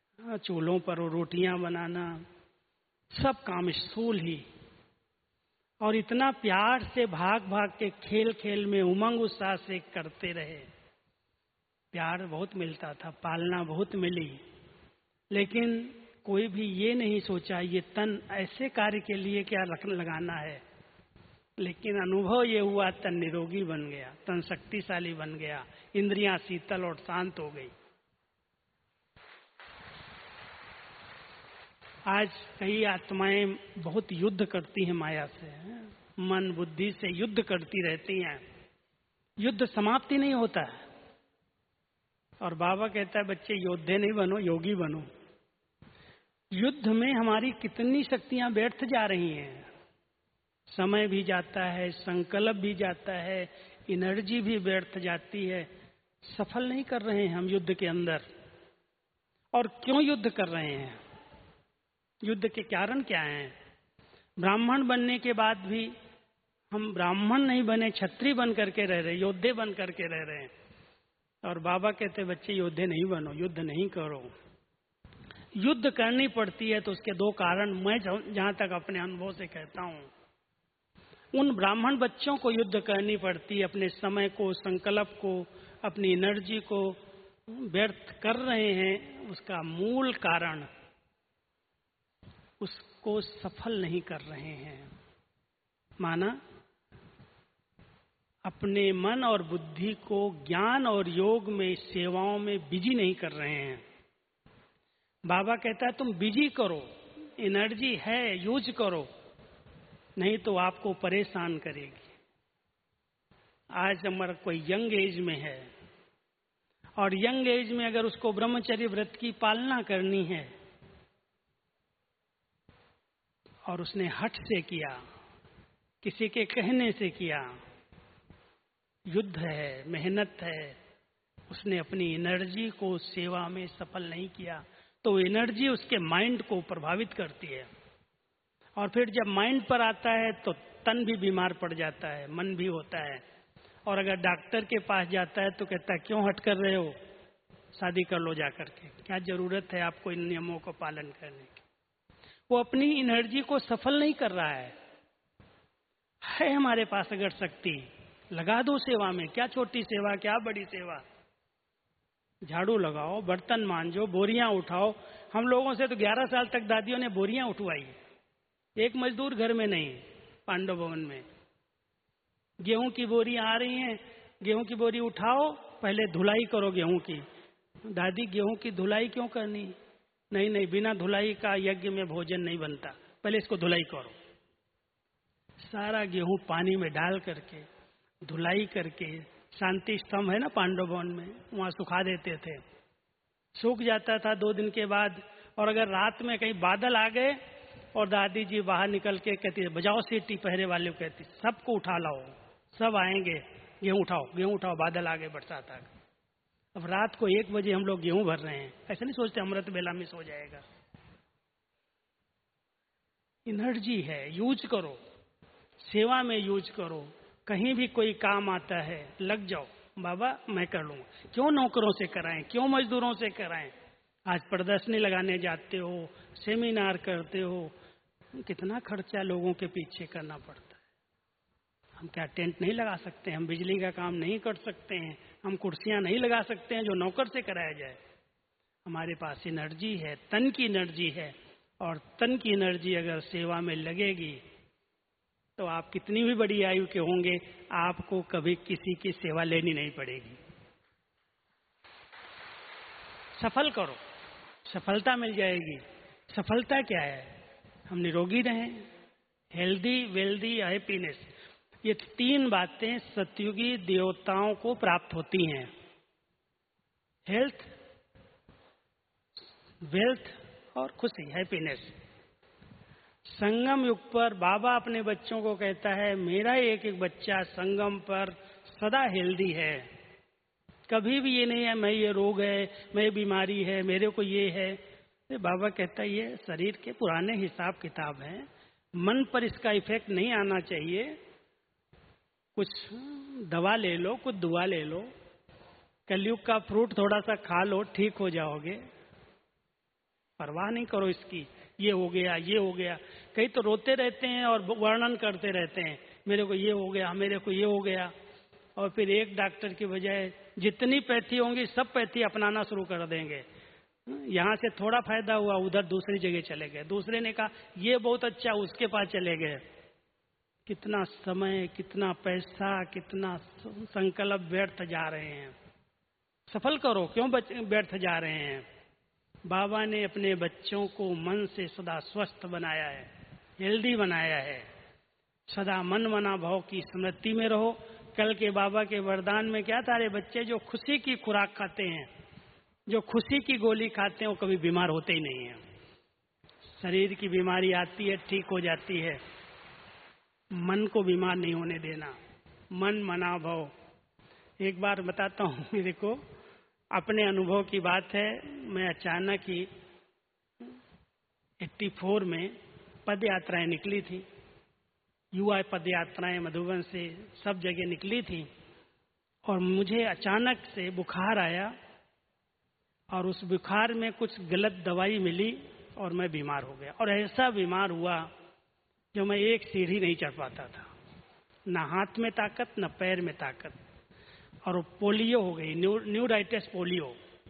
[SPEAKER 2] चूल्हों पर रोटियां बनाना, सब काम स्थूल ही। और इतना प्यार से भाग भाग के खेल खेल में उमंग उत्साह से करते रहे। प्यार बहुत मिलता था, पालना बहुत मिली, लेकिन कोई भी ये नहीं सोचा ये तन ऐसे कार्य के लिए क्या रख लगाना है। लेकिन अनुभव ये हुआ, तन निरोगी बन गया, तन शक्तिशाली बन गया, इंद्रियां शीतल और शांत हो गई। आज कई आत्माएं बहुत युद्ध करती हैं माया से, मन बुद्धि से युद्ध करती रहती हैं। युद्ध समाप्ति नहीं होता है। और बाबा कहता है बच्चे योद्धे नहीं बनो, योगी बनो। युद्ध में हमारी कितनी शक्तियां व्यर्थ जा रही हैं। समय भी जाता है, संकल्प भी जाता है, एनर्जी भी व्यर्थ जाती है। सफल नहीं कर रहे हैं हम युद्ध के अंदर। और क्यों युद्ध कर रहे हैं? युद्ध के कारण क्या हैं? ब्राह्मण बनने के बाद भी हम ब्राह्मण नहीं बने, क्षत्रिय बन करके रह रहे, योद्धे बन करके रह रहे हैं। और बाबा कहते बच्चे योद्धे नहीं बनो, युद्ध नहीं करो। युद्ध करनी पड़ती है तो उसके दो कारण मैं जहां तक अपने अनुभव से कहता हूं, उन ब्राह्मण बच्चों को युद्ध करनी पड़ती है। अपने समय को, संकल्प को, अपनी एनर्जी को व्यर्थ कर रहे हैं, उसका मूल कारण उसको सफल नहीं कर रहे हैं। माना अपने मन और बुद्धि को ज्ञान और योग में, सेवाओं में बिजी नहीं कर रहे हैं। बाबा कहता है तुम बिजी करो, एनर्जी है यूज करो, नहीं तो आपको परेशान करेगी। आज हमारा कोई यंग एज में है और यंग एज में अगर उसको ब्रह्मचर्य व्रत की पालना करनी है और उसने हठ से किया, किसी के कहने से किया, युद्ध है, मेहनत है, उसने अपनी एनर्जी को सेवा में सफल नहीं किया, तो एनर्जी उसके माइंड को प्रभावित करती है। और फिर जब माइंड पर आता है तो तन भी बीमार पड़ जाता है, मन भी होता है। और अगर डॉक्टर के पास जाता है तो कहता है क्यों हट कर रहे हो, शादी कर लो जाकर के, क्या जरूरत है आपको इन नियमों को पालन करने की। वो अपनी एनर्जी को सफल नहीं कर रहा है। है हमारे पास अगर शक्ति, लगा दो सेवा में। क्या छोटी सेवा, क्या बड़ी सेवा। झाड़ू लगाओ, बर्तन मांजो, बोरियां उठाओ। हम लोगों से तो ग्यारह साल तक दादियों ने बोरियां उठवाई, एक मजदूर घर में नहीं। पांडव भवन में गेहूं की बोरी आ रही हैं, गेहूं की बोरी उठाओ, पहले धुलाई करो गेहूं की। दादी गेहूं की धुलाई क्यों करनी? नहीं नहीं, बिना धुलाई का यज्ञ में भोजन नहीं बनता, पहले इसको धुलाई करो। सारा गेहूं पानी में डाल करके धुलाई करके, शांति स्तंभ है ना पांडव भवन में, वहां सुखा देते थे। सूख जाता था दो दिन के बाद। और अगर रात में कहीं बादल आ गए और दादी जी बाहर निकल के कहती बजाओ सीटी, पहरे वाले को कहती सबको उठा लाओ, सब आएंगे, गेहूं उठाओ, गेहूं उठाओ, बादल आ गए, बरसात आ गई। अब रात को एक बजे हम लोग गेहूं भर रहे हैं, ऐसा नहीं सोचते अमृत बेला मिस हो जाएगा। एनर्जी है, यूज करो, सेवा में यूज करो। कहीं भी कोई काम आता है लग जाओ, बाबा मैं कर लूंगा। क्यों नौकरों से कराएं, क्यों मजदूरों से कराएं। आज प्रदर्शनी लगाने जाते हो, सेमिनार करते हो, कितना खर्चा लोगों के पीछे करना पड़ता है। हम क्या टेंट नहीं लगा सकते, हम बिजली का काम नहीं कर सकते हैं, हम कुर्सियां नहीं लगा सकते हैं जो नौकर से कराया जाए। हमारे पास एनर्जी है, तन की एनर्जी है, और तन की एनर्जी अगर सेवा में लगेगी तो आप कितनी भी बड़ी आयु के होंगे, आपको कभी किसी की सेवा लेनी नहीं पड़ेगी। सफल करो, सफलता मिल जाएगी। सफलता क्या है? हम निरोगी रहें, हेल्दी, वेल्दी, हैप्पीनेस। ये तीन बातें सतयुगी देवताओं को प्राप्त होती हैं। हेल्थ, वेल्थ और खुशी, हैप्पीनेस। संगम युग पर बाबा अपने बच्चों को कहता है मेरा एक एक बच्चा संगम पर सदा हेल्दी है। कभी भी ये नहीं है मैं ये रोग है, मैं बीमारी है, मेरे को ये है। बाबा कहता है ये शरीर के पुराने हिसाब किताब हैं, मन पर इसका इफेक्ट नहीं आना चाहिए। कुछ दवा ले लो, कुछ दुआ ले लो, कलयुग का फ्रूट थोड़ा सा खा लो, ठीक हो जाओगे। परवाह नहीं करो इसकी, ये हो गया, ये हो गया। कई तो रोते रहते हैं और वर्णन करते रहते हैं, मेरे को ये हो गया, मेरे को ये हो गया, और फिर एक डॉक्टर की बजाय जितनी पैथी होंगी सब पैथी अपनाना शुरू कर देंगे। यहाँ से थोड़ा फायदा हुआ, उधर दूसरी जगह चले गए, दूसरे ने कहा ये बहुत अच्छा, उसके पास चले गए। कितना समय, कितना पैसा, कितना संकल्प व्यर्थ जा रहे हैं। सफल करो, क्यों व्यर्थ जा रहे हैं? बाबा ने अपने बच्चों को मन से सदा स्वस्थ बनाया है, हेल्दी बनाया है। सदा मन मना भाव की स्मृति में रहो। कल के बाबा के वरदान में क्या था? रे बच्चे, जो खुशी की खुराक खाते हैं, जो खुशी की गोली खाते हैं, वो कभी बीमार होते ही नहीं है। शरीर की बीमारी आती है, ठीक हो जाती है, मन को बीमार नहीं होने देना। मन मना भाव। एक बार बताता हूँ, मेरे को अपने अनुभव की बात है। मैं अचानक ही चौरासी में पद यात्राएं निकली थी, युवा पद यात्राएं मधुबन से सब जगह निकली थी, और मुझे अचानक से बुखार आया, और उस बुखार में कुछ गलत दवाई मिली और मैं बीमार हो गया। और ऐसा बीमार हुआ जो मैं एक सीढ़ी नहीं चढ़ पाता था, ना हाथ में ताकत, ना पैर में ताकत, और पोलियो हो गई, न्यू न्यूराइटिस पोलियो।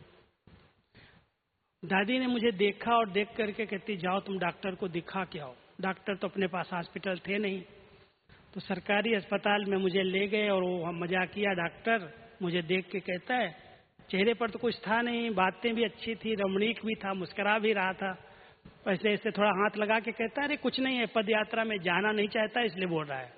[SPEAKER 2] दादी ने मुझे देखा और देख करके कहती, जाओ तुम डॉक्टर को दिखा के आओ। डॉक्टर तो अपने पास हॉस्पिटल थे नहीं, तो सरकारी अस्पताल में मुझे ले गए, और वो मजाकिया डॉक्टर मुझे देख के कहता है, चेहरे पर तो कुछ था नहीं, बातें भी अच्छी थी, रमणीक भी था, मुस्कुरा भी रहा था, ऐसे ऐसे थोड़ा हाथ लगा के कहता है, अरे कुछ नहीं है, पद यात्रा में जाना नहीं चाहता इसलिए बोल रहा है।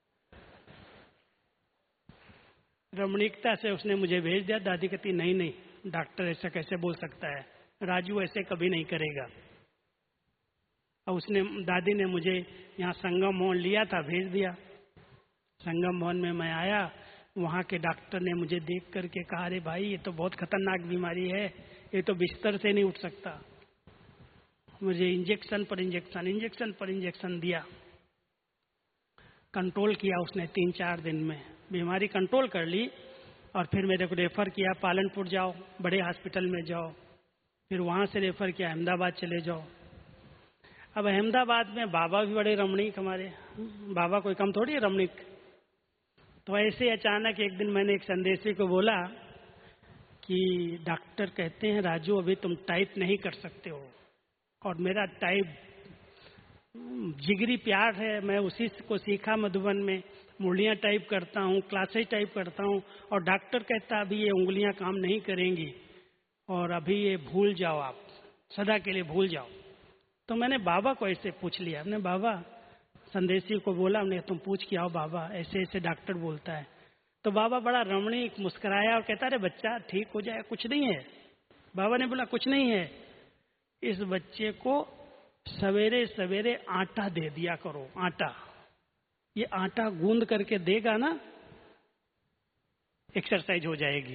[SPEAKER 2] रमणीकता से उसने मुझे भेज दिया। दादी कहती, नहीं नहीं, डॉक्टर ऐसा कैसे बोल सकता है, राजू ऐसे कभी नहीं करेगा। और उसने, दादी ने मुझे यहाँ संगम भवन लिया था, भेज दिया। संगम भवन में मैं आया, वहाँ के डॉक्टर ने मुझे देख करके कहा, अरे भाई ये तो बहुत खतरनाक बीमारी है, ये तो बिस्तर से नहीं उठ सकता। मुझे इंजेक्शन पर इंजेक्शन इंजेक्शन पर इंजेक्शन दिया, कंट्रोल किया उसने तीन चार दिन में, बीमारी कंट्रोल कर ली। और फिर मेरे को रेफर किया, पालनपुर जाओ, बड़े हॉस्पिटल में जाओ। फिर वहाँ से रेफर किया, अहमदाबाद चले जाओ। अब अहमदाबाद में बाबा भी बड़े रमणीक, हमारे बाबा कोई कम थोड़ी है रमणीक। तो ऐसे अचानक एक दिन मैंने एक संदेशी को बोला कि डॉक्टर कहते हैं, राजू अभी तुम टाइप नहीं कर सकते हो। और मेरा टाइप जिगरी प्यार है, मैं उसी को सीखा मधुबन में, मुरलियाँ टाइप करता हूँ, क्लासेज टाइप करता हूँ। और डॉक्टर कहता अभी ये उंगलियाँ काम नहीं करेंगी, और अभी ये भूल जाओ, आप सदा के लिए भूल जाओ। तो मैंने बाबा को ऐसे पूछ लिया, हमने बाबा, संदेशी को बोला, हमने तुम पूछ के आओ बाबा, ऐसे ऐसे डॉक्टर बोलता है। तो बाबा बड़ा रमणीक मुस्कुराया और कहता, अरे बच्चा ठीक हो जाए, कुछ नहीं है। बाबा ने बोला, कुछ नहीं है, इस बच्चे को सवेरे सवेरे आटा दे दिया करो, आटा। ये आटा गूंद करके देगा ना, एक्सरसाइज हो जाएगी।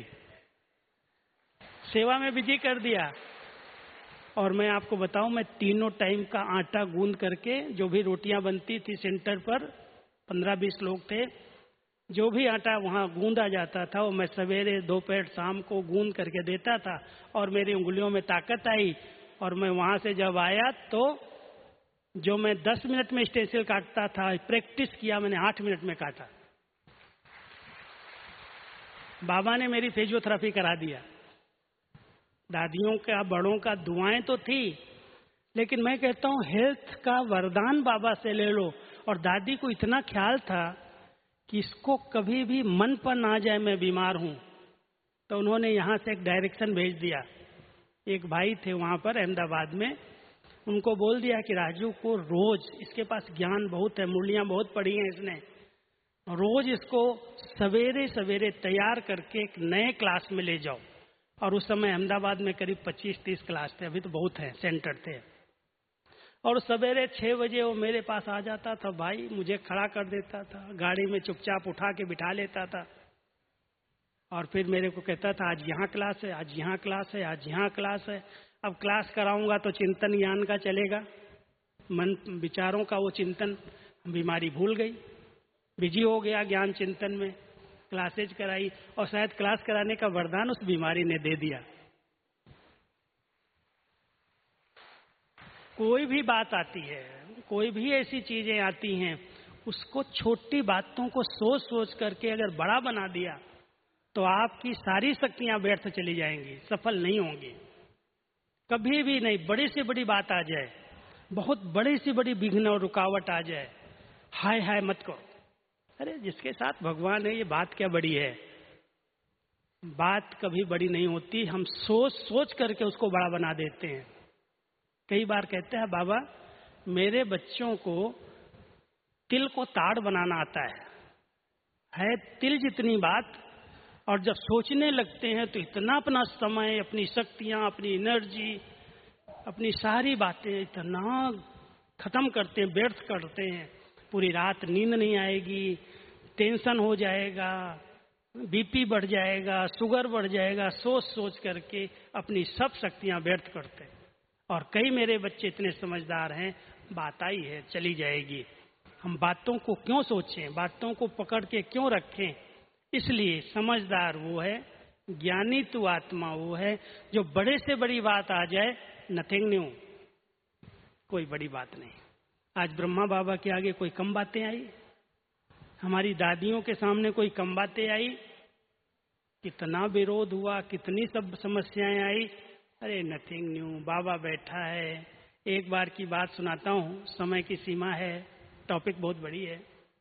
[SPEAKER 2] सेवा में बिजी कर दिया। और मैं आपको बताऊं, मैं तीनों टाइम का आटा गूंद करके, जो भी रोटियां बनती थी सेंटर पर, पंद्रह बीस लोग थे, जो भी आटा वहां गूंदा जाता था वो मैं सवेरे दोपहर शाम को गूंद करके देता था। और मेरी उंगलियों में ताकत आई। और मैं वहां से जब आया तो जो मैं दस मिनट में स्टेंसिल काटता था, प्रैक्टिस किया मैंने, आठ मिनट में काटा। बाबा ने मेरी फिजियोथेरेपी करा दिया। दादियों का, बड़ों का दुआएं तो थी, लेकिन मैं कहता हूँ हेल्थ का वरदान बाबा से ले लो। और दादी को इतना ख्याल था कि इसको कभी भी मन पर ना जाए मैं बीमार हूं, तो उन्होंने यहाँ से एक डायरेक्शन भेज दिया। एक भाई थे वहां पर अहमदाबाद में, उनको बोल दिया कि राजू को रोज, इसके पास ज्ञान बहुत है, मुरलियां बहुत पढ़ी हैं इसने, रोज इसको सवेरे सवेरे तैयार करके एक नए क्लास में ले जाओ। और उस समय अहमदाबाद में करीब पच्चीस तीस क्लास थे, अभी तो बहुत हैं, सेंटर थे। और सवेरे छह बजे वो मेरे पास आ जाता था, भाई मुझे खड़ा कर देता था, गाड़ी में चुपचाप उठा के बिठा लेता था। और फिर मेरे को कहता था, आज यहाँ क्लास है, आज यहाँ क्लास है, आज यहाँ क्लास है। अब क्लास कराऊंगा तो चिंतन ज्ञान का चलेगा, मन विचारों का वो चिंतन, बीमारी भूल गई, बिजी हो गया ज्ञान चिंतन में। क्लासेज कराई और शायद क्लास कराने का वरदान उस बीमारी ने दे दिया। कोई भी बात आती है, कोई भी ऐसी चीजें आती हैं, उसको छोटी बातों को सोच सोच करके अगर बड़ा बना दिया तो आपकी सारी शक्तियां व्यर्थ चली जाएंगी, सफल नहीं होंगी, कभी भी नहीं। बड़ी से बड़ी बात आ जाए, बहुत बड़ी से बड़ी विघ्न और रुकावट आ जाए, हाय हाय मत करो। अरे जिसके साथ भगवान है, ये बात क्या बड़ी है? बात कभी बड़ी नहीं होती, हम सोच सोच करके उसको बड़ा बना देते हैं। कई बार कहते हैं बाबा मेरे बच्चों को तिल को ताड़ बनाना आता है, है तिल जितनी बात, और जब सोचने लगते हैं तो इतना अपना समय, अपनी शक्तियां, अपनी एनर्जी, अपनी सारी बातें इतना खत्म करते हैं, व्यर्थ करते हैं। पूरी रात नींद नहीं आएगी, टेंशन हो जाएगा, बीपी बढ़ जाएगा, शुगर बढ़ जाएगा, सोच सोच करके अपनी सब शक्तियां व्यर्थ करते हैं। और कई मेरे बच्चे इतने समझदार हैं, बात आई है चली जाएगी, हम बातों को क्यों सोचें, बातों को पकड़ के क्यों रखें। इसलिए समझदार वो है, ज्ञानी तो आत्मा वो है जो बड़े से बड़ी बात आ जाए, नथिंग न्यू, कोई बड़ी बात नहीं। आज ब्रह्मा बाबा के आगे कोई कम बातें आई, हमारी दादियों के सामने कोई कम बातें आई, कितना विरोध हुआ, कितनी सब समस्याएं आई, अरे नथिंग न्यू, बाबा बैठा है। एक बार की बात सुनाता हूं, समय की सीमा है, टॉपिक बहुत बड़ी है।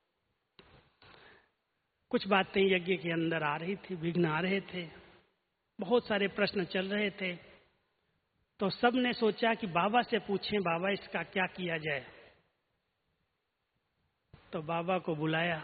[SPEAKER 2] कुछ बातें यज्ञ के अंदर आ रही थी, विघ्न आ रहे थे, बहुत सारे प्रश्न चल रहे थे, तो सब ने सोचा कि बाबा से पूछें, बाबा इसका क्या किया जाए। तो बाबा को बुलाया,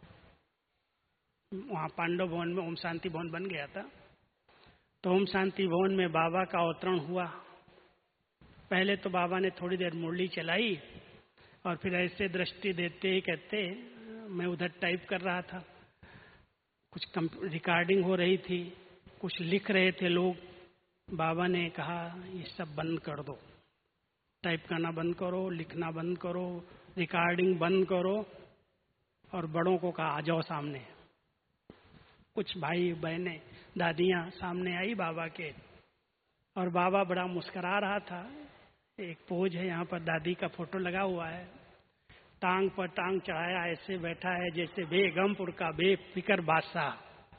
[SPEAKER 2] वहां पांडव भवन में ओम शांति भवन बन गया था, तो ओम शांति भवन में बाबा का अवतरण हुआ। पहले तो बाबा ने थोड़ी देर मुरली चलाई और फिर ऐसे दृष्टि देते ही कहते, मैं उधर टाइप कर रहा था, कुछ रिकॉर्डिंग हो रही थी, कुछ लिख रहे थे लोग। बाबा ने कहा ये सब बंद कर दो, टाइप करना बंद करो, लिखना बंद करो, रिकॉर्डिंग बंद करो, और बड़ों को कहा आ जाओ सामने। कुछ भाई बहनें, दादियां सामने आई बाबा के, और बाबा बड़ा मुस्कुरा रहा था। एक पोज है, यहाँ पर दादी का फोटो लगा हुआ है, टांग पर टांग चढ़ाया ऐसे बैठा है जैसे बेगमपुर का बेफिक्र बादशाह।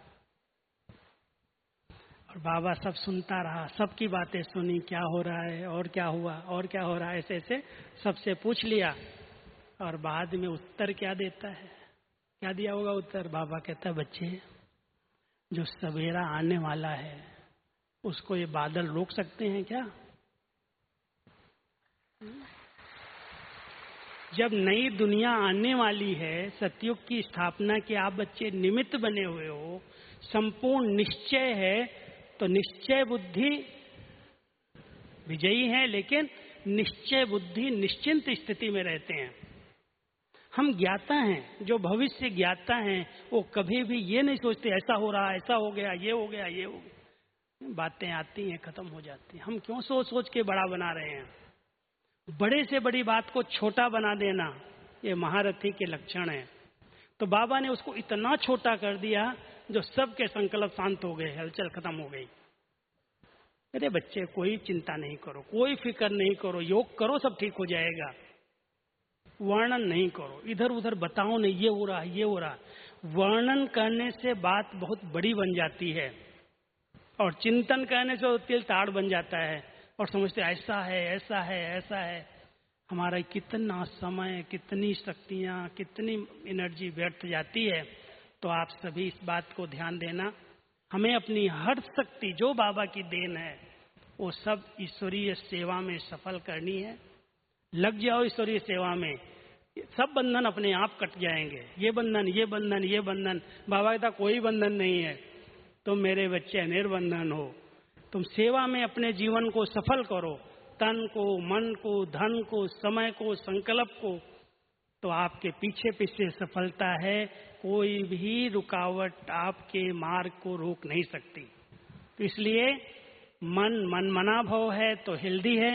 [SPEAKER 2] और बाबा सब सुनता रहा, सबकी बातें सुनी, क्या हो रहा है और क्या हुआ और क्या हो रहा है, ऐसे ऐसे सबसे पूछ लिया। और बाद में उत्तर क्या देता है, क्या दिया होगा उत्तर? बाबा कहता है बच्चे, जो सवेरा आने वाला है उसको ये बादल रोक सकते हैं क्या? जब नई दुनिया आने वाली है, सतयुग की स्थापना के आप बच्चे निमित्त बने हुए हो, संपूर्ण निश्चय है, तो निश्चय बुद्धि विजयी है, लेकिन निश्चय बुद्धि निश्चिंत स्थिति में रहते हैं। हम ज्ञाता हैं, जो भविष्य ज्ञाता हैं, वो कभी भी ये नहीं सोचते ऐसा हो रहा, ऐसा हो गया, ये हो गया, ये हो गया। बातें आती हैं, खत्म हो जाती हैं। हम क्यों सोच सोच के बड़ा बना रहे हैं? बड़े से बड़ी बात को छोटा बना देना, ये महारथी के लक्षण है। तो बाबा ने उसको इतना छोटा कर दिया, जो सबके संकल्प शांत हो गए, हलचल खत्म हो गई। अरे बच्चे, कोई चिंता नहीं करो, कोई फिक्र नहीं करो, योग करो, सब ठीक हो जाएगा। वर्णन नहीं करो, इधर उधर बताओ नहीं, ये हो रहा, ये हो रहा। वर्णन करने से बात बहुत बड़ी बन जाती है, और चिंतन करने से वो तिल ताड़ बन जाता है, और समझते ऐसा है, ऐसा है, ऐसा है। हमारा कितना समय, कितनी शक्तियां, कितनी एनर्जी व्यर्थ जाती है। तो आप सभी इस बात को ध्यान देना, हमें अपनी हर शक्ति जो बाबा की देन है, वो सब ईश्वरीय सेवा में सफल करनी है। लग जाओ ईश्वरीय सेवा में, सब बंधन अपने आप कट जाएंगे। ये बंधन, ये बंधन, ये बंधन, बाबा कहता कोई बंधन नहीं है, तुम मेरे बच्चे निर्बंधन हो। तुम सेवा में अपने जीवन को सफल करो, तन को, मन को, धन को, समय को, संकल्प को, तो आपके पीछे पीछे सफलता है। कोई भी रुकावट आपके मार्ग को रोक नहीं सकती। तो इसलिए मन मनमना भव है तो हेल्दी है।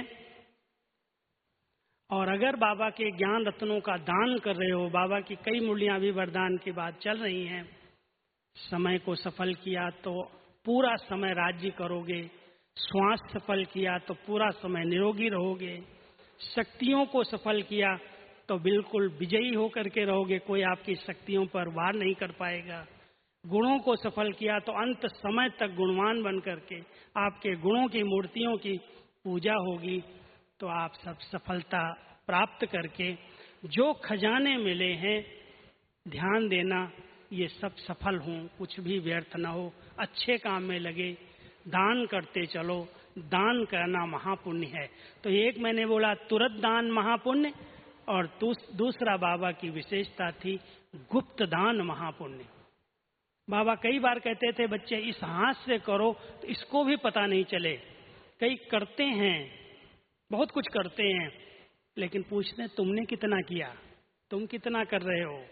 [SPEAKER 2] और अगर बाबा के ज्ञान रत्नों का दान कर रहे हो, बाबा की कई मुरलियां भी वरदान की बात चल रही हैं, समय को सफल किया तो पूरा समय राज्य करोगे, श्वास सफल किया तो पूरा समय निरोगी रहोगे, शक्तियों को सफल किया तो बिल्कुल विजयी होकर के रहोगे, कोई आपकी शक्तियों पर वार नहीं कर पाएगा। गुणों को सफल किया तो अंत समय तक गुणवान बन करके आपके गुणों की मूर्तियों की पूजा होगी, तो आप सब सफलता प्राप्त करके जो खजाने मिले हैं, ध्यान देना ये सब सफल हों, कुछ भी व्यर्थ न हो, अच्छे काम में लगे, दान करते चलो। दान करना महापुण्य है। तो एक मैंने बोला तुरंत दान महापुण्य, और दूसरा बाबा की विशेषता थी गुप्त दान महापुण्य। बाबा कई बार कहते थे बच्चे इस हाथ से करो तो इसको भी पता नहीं चले। कई करते हैं, बहुत कुछ करते हैं, लेकिन पूछते हैं तुमने कितना किया, तुम कितना कर रहे हो,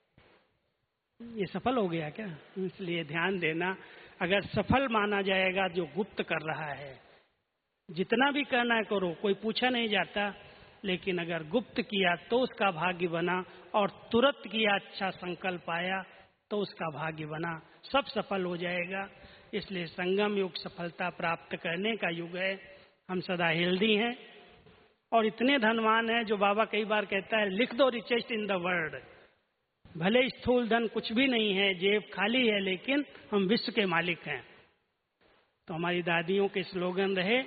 [SPEAKER 2] ये सफल हो गया क्या? इसलिए ध्यान देना, अगर सफल माना जाएगा जो गुप्त कर रहा है, जितना भी करना है करो, कोई पूछा नहीं जाता, लेकिन अगर गुप्त किया तो उसका भाग्य बना, और तुरंत किया अच्छा संकल्प आया तो उसका भाग्य बना, सब सफल हो जाएगा। इसलिए संगम युग सफलता प्राप्त करने का युग है। हम सदा हेल्दी हैं और इतने धनवान हैं, जो बाबा कई बार कहता है लिख दो रिचेस्ट इन द वर्ल्ड। भले स्थूल धन कुछ भी नहीं है, जेब खाली है, लेकिन हम विश्व के मालिक हैं। तो हमारी दादियों के स्लोगन रहे,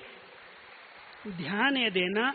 [SPEAKER 2] ध्यान ये देना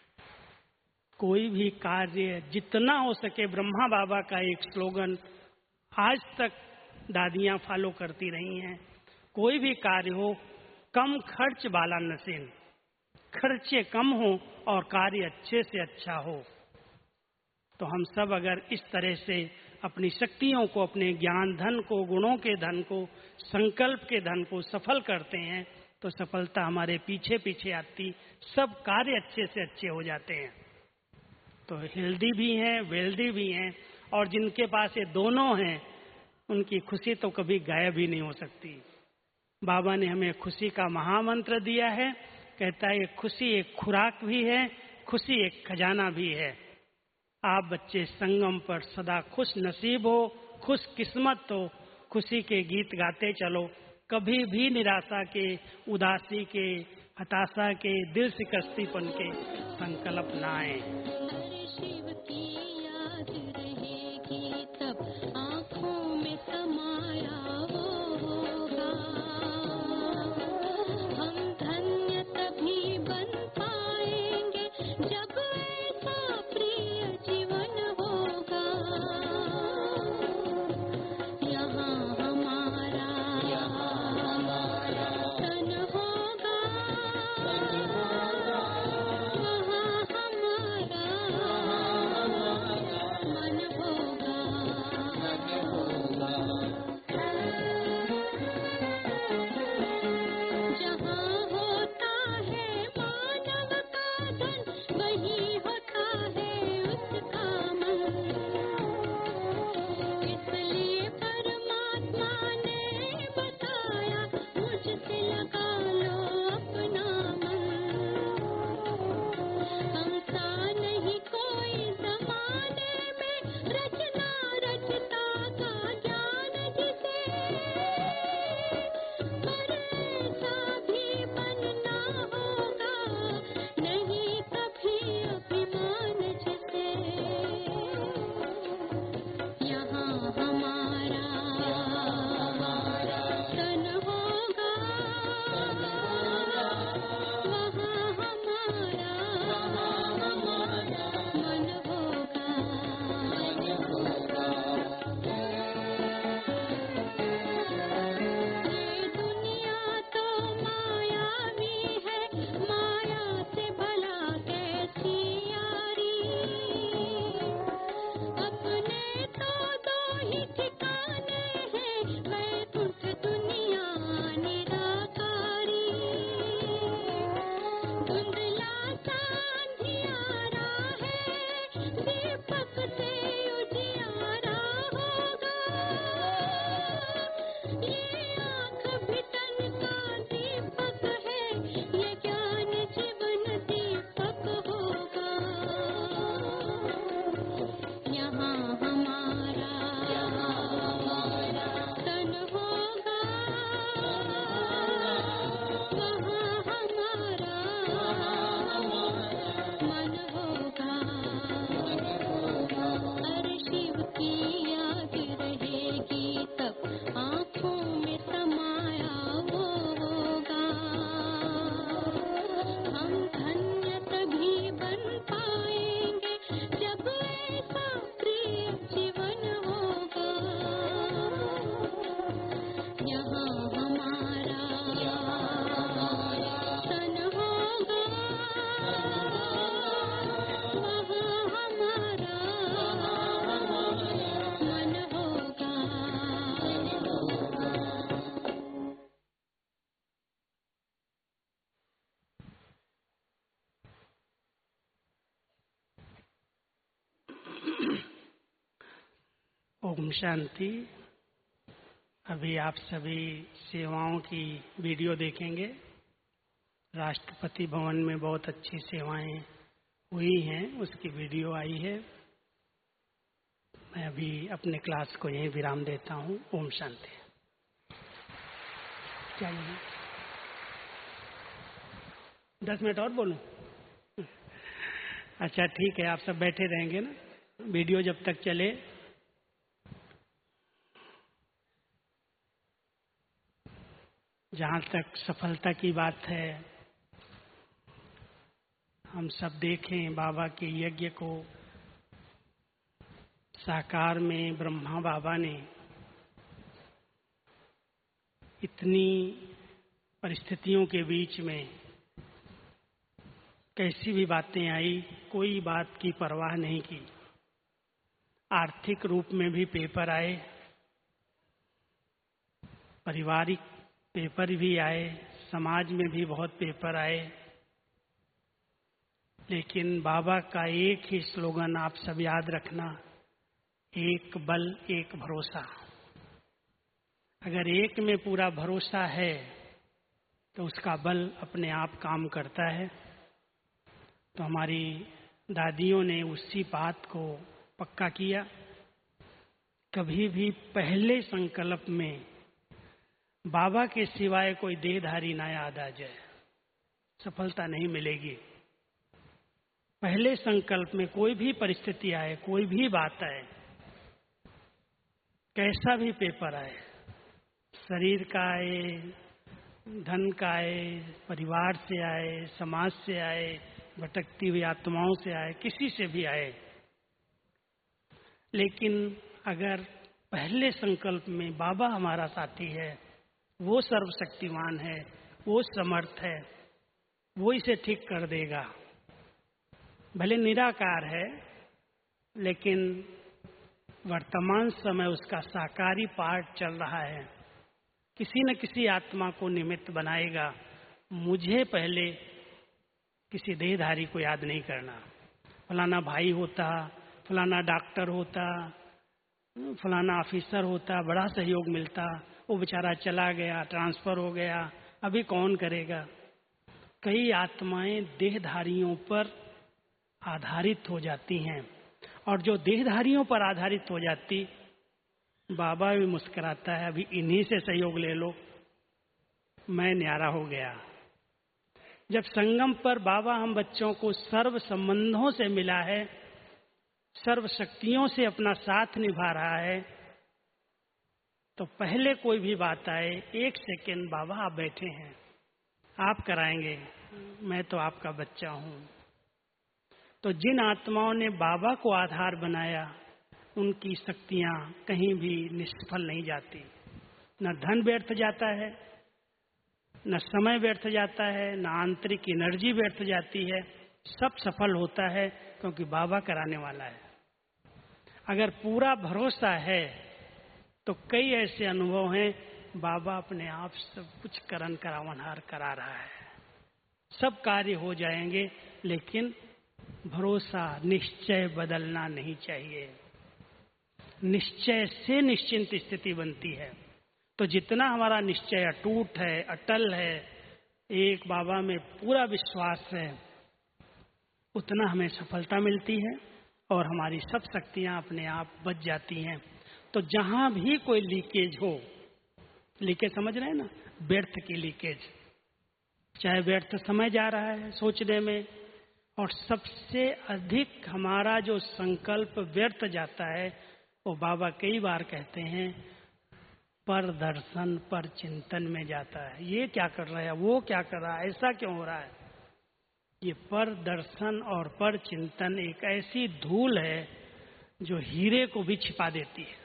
[SPEAKER 2] कोई भी कार्य जितना हो सके, ब्रह्मा बाबा का एक स्लोगन आज तक दादियां फॉलो करती रही हैं, कोई भी कार्य हो कम खर्च वाला नसीन, खर्चे कम हो और कार्य अच्छे से अच्छा हो। तो हम सब अगर इस तरह से अपनी शक्तियों को, अपने ज्ञान धन को, गुणों के धन को, संकल्प के धन को सफल करते हैं, तो सफलता हमारे पीछे पीछे आती, सब कार्य अच्छे से अच्छे हो जाते हैं। तो हेल्दी भी हैं, वेल्दी भी हैं, और जिनके पास ये दोनों हैं उनकी खुशी तो कभी गायब ही नहीं हो सकती। बाबा ने हमें खुशी का महामंत्र दिया है, कहता है ये खुशी एक खुराक भी है, खुशी एक खजाना भी है। आप बच्चे संगम पर सदा खुश नसीब हो, खुश किस्मत हो, खुशी के गीत गाते चलो, कभी भी निराशा के, उदासी के, हताशा के, दिल शिकस्तीपन के संकल्प न आए।
[SPEAKER 3] हमारा
[SPEAKER 2] ओम शांति। अभी आप सभी सेवाओं की वीडियो देखेंगे। राष्ट्रपति भवन में बहुत अच्छी सेवाएं हुई हैं, उसकी वीडियो आई है। मैं अभी अपने क्लास को यहीं विराम देता हूँ। ओम शांति। क्या नहीं? दस मिनट और बोलूं? अच्छा ठीक है, आप सब बैठे रहेंगे ना, वीडियो जब तक चले। जहाँ तक सफलता की बात है, हम सब देखें बाबा के यज्ञ को। साकार में ब्रह्मा बाबा ने इतनी परिस्थितियों के बीच में कैसी भी बातें आई, कोई बात की परवाह नहीं की। आर्थिक रूप में भी पेपर आए, पारिवारिक पेपर भी आए, समाज में भी बहुत पेपर आए, लेकिन बाबा का एक ही स्लोगन आप सब याद रखना, एक बल एक भरोसा। अगर एक में पूरा भरोसा है तो उसका बल अपने आप काम करता है। तो हमारी दादियों ने उसी बात को पक्का किया। कभी भी पहले संकल्प में बाबा के सिवाय कोई देहधारी ना याद आ जाए, सफलता नहीं मिलेगी। पहले संकल्प में कोई भी परिस्थिति आए, कोई भी बात आए, कैसा भी पेपर आए, शरीर का आए, धन का आए, परिवार से आए, समाज से आए, भटकती हुई आत्माओं से आए, किसी से भी आए, लेकिन अगर पहले संकल्प में बाबा हमारा साथी है, वो सर्वशक्तिमान है, वो समर्थ है, वो इसे ठीक कर देगा। भले निराकार है, लेकिन वर्तमान समय उसका साकारी पार्ट चल रहा है। किसी न किसी आत्मा को निमित्त बनाएगा। मुझे पहले किसी देहधारी को याद नहीं करना। फलाना भाई होता, फलाना डॉक्टर होता, फलाना ऑफिसर होता, बड़ा सहयोग मिलता, वो बेचारा चला गया, ट्रांसफर हो गया, अभी कौन करेगा। कई आत्माएं देहधारियों पर आधारित हो जाती हैं, और जो देहधारियों पर आधारित हो जाती, बाबा भी मुस्कुराता है, अभी इन्हीं से सहयोग ले लो, मैं न्यारा हो गया। जब संगम पर बाबा हम बच्चों को सर्व संबंधों से मिला है, सर्व शक्तियों से अपना साथ निभा रहा है, तो पहले कोई भी बात आए, एक सेकेंड बाबा आप बैठे हैं, आप कराएंगे, मैं तो आपका बच्चा हूं। तो जिन आत्माओं ने बाबा को आधार बनाया, उनकी शक्तियां कहीं भी निष्फल नहीं जाती। न धन व्यर्थ जाता है, न समय व्यर्थ जाता है, न आंतरिक एनर्जी व्यर्थ जाती है, सब सफल होता है, क्योंकि बाबा कराने वाला है। अगर पूरा भरोसा है तो कई ऐसे अनुभव हैं, बाबा अपने आप सब कुछ करन करावनहार करा रहा है, सब कार्य हो जाएंगे, लेकिन भरोसा, निश्चय बदलना नहीं चाहिए। निश्चय से निश्चिंत स्थिति बनती है। तो जितना हमारा निश्चय अटूट है, अटल है, एक बाबा में पूरा विश्वास है, उतना हमें सफलता मिलती है और हमारी सब शक्तियां अपने आप बच जाती हैं। तो जहां भी कोई लीकेज हो, लीकेज समझ रहे हैं ना, व्यर्थ की लीकेज, चाहे व्यर्थ समय जा रहा है सोचने में, और सबसे अधिक हमारा जो संकल्प व्यर्थ जाता है, वो बाबा कई बार कहते हैं पर दर्शन पर चिंतन में जाता है। ये क्या कर रहा है, वो क्या कर रहा है, ऐसा क्यों हो रहा है। ये पर दर्शन और पर चिंतन एक ऐसी धूल है जो हीरे को भी छिपा देती है।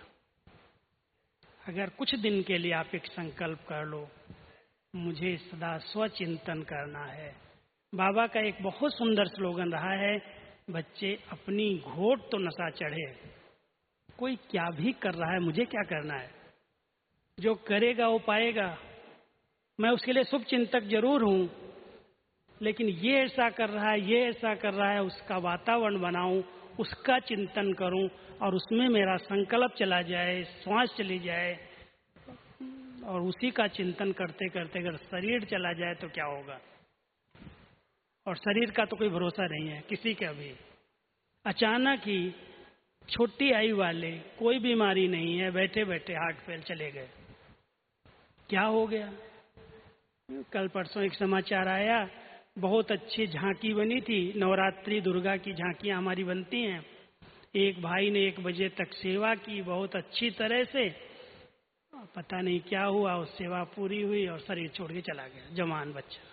[SPEAKER 2] अगर कुछ दिन के लिए आप एक संकल्प कर लो, मुझे सदा स्वचिंतन करना है। बाबा का एक बहुत सुंदर स्लोगन रहा है, बच्चे अपनी घोट तो नशा चढ़े, कोई क्या भी कर रहा है, मुझे क्या करना है, जो करेगा वो पाएगा। मैं उसके लिए शुभ चिंतक जरूर हूं, लेकिन ये ऐसा कर रहा है, ये ऐसा कर रहा है, उसका वातावरण बनाऊं, उसका चिंतन करूं और उसमें मेरा संकल्प चला जाए, श्वास चली जाए, और उसी का चिंतन करते करते अगर शरीर चला जाए तो क्या होगा। और शरीर का तो कोई भरोसा नहीं है किसी का भी। अचानक ही छोटी आयु वाले, कोई बीमारी नहीं है, बैठे बैठे हार्ट फेल चले गए, क्या हो गया। कल परसों एक समाचार आया, बहुत अच्छी झांकी बनी थी, नवरात्रि दुर्गा की झांकियां हमारी बनती हैं। एक भाई ने एक बजे तक सेवा की बहुत अच्छी तरह से, पता नहीं क्या हुआ, उस सेवा पूरी हुई और शरीर छोड़ के चला गया, जवान बच्चा।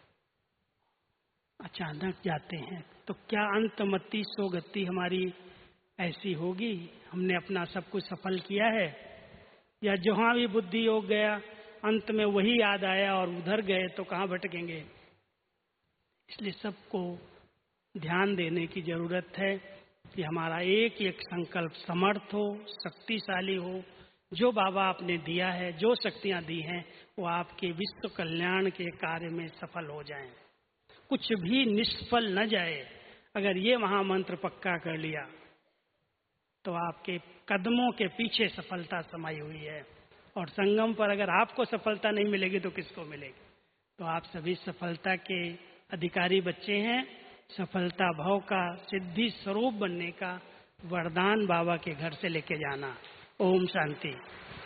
[SPEAKER 2] अचानक जाते हैं तो क्या अंतमति सो गति हमारी ऐसी होगी। हमने अपना सब कुछ सफल किया है, या जहां भी बुद्धि योग गया अंत में वही याद आया और उधर गए तो कहां भटकेंगे। इसलिए सबको ध्यान देने की जरूरत है कि हमारा एक एक संकल्प समर्थ हो, शक्तिशाली हो। जो बाबा आपने दिया है, जो शक्तियां दी हैं, वो आपके विश्व कल्याण के कार्य में सफल हो जाएं, कुछ भी निष्फल न जाए। अगर ये महामंत्र पक्का कर लिया तो आपके कदमों के पीछे सफलता समाई हुई है। और संगम पर अगर आपको सफलता नहीं मिलेगी तो किसको मिलेगी। तो आप सभी सफलता के अधिकारी बच्चे हैं। सफलता भाव का, सिद्धि स्वरूप बनने का वरदान बाबा के घर से लेके जाना। ओम शांति।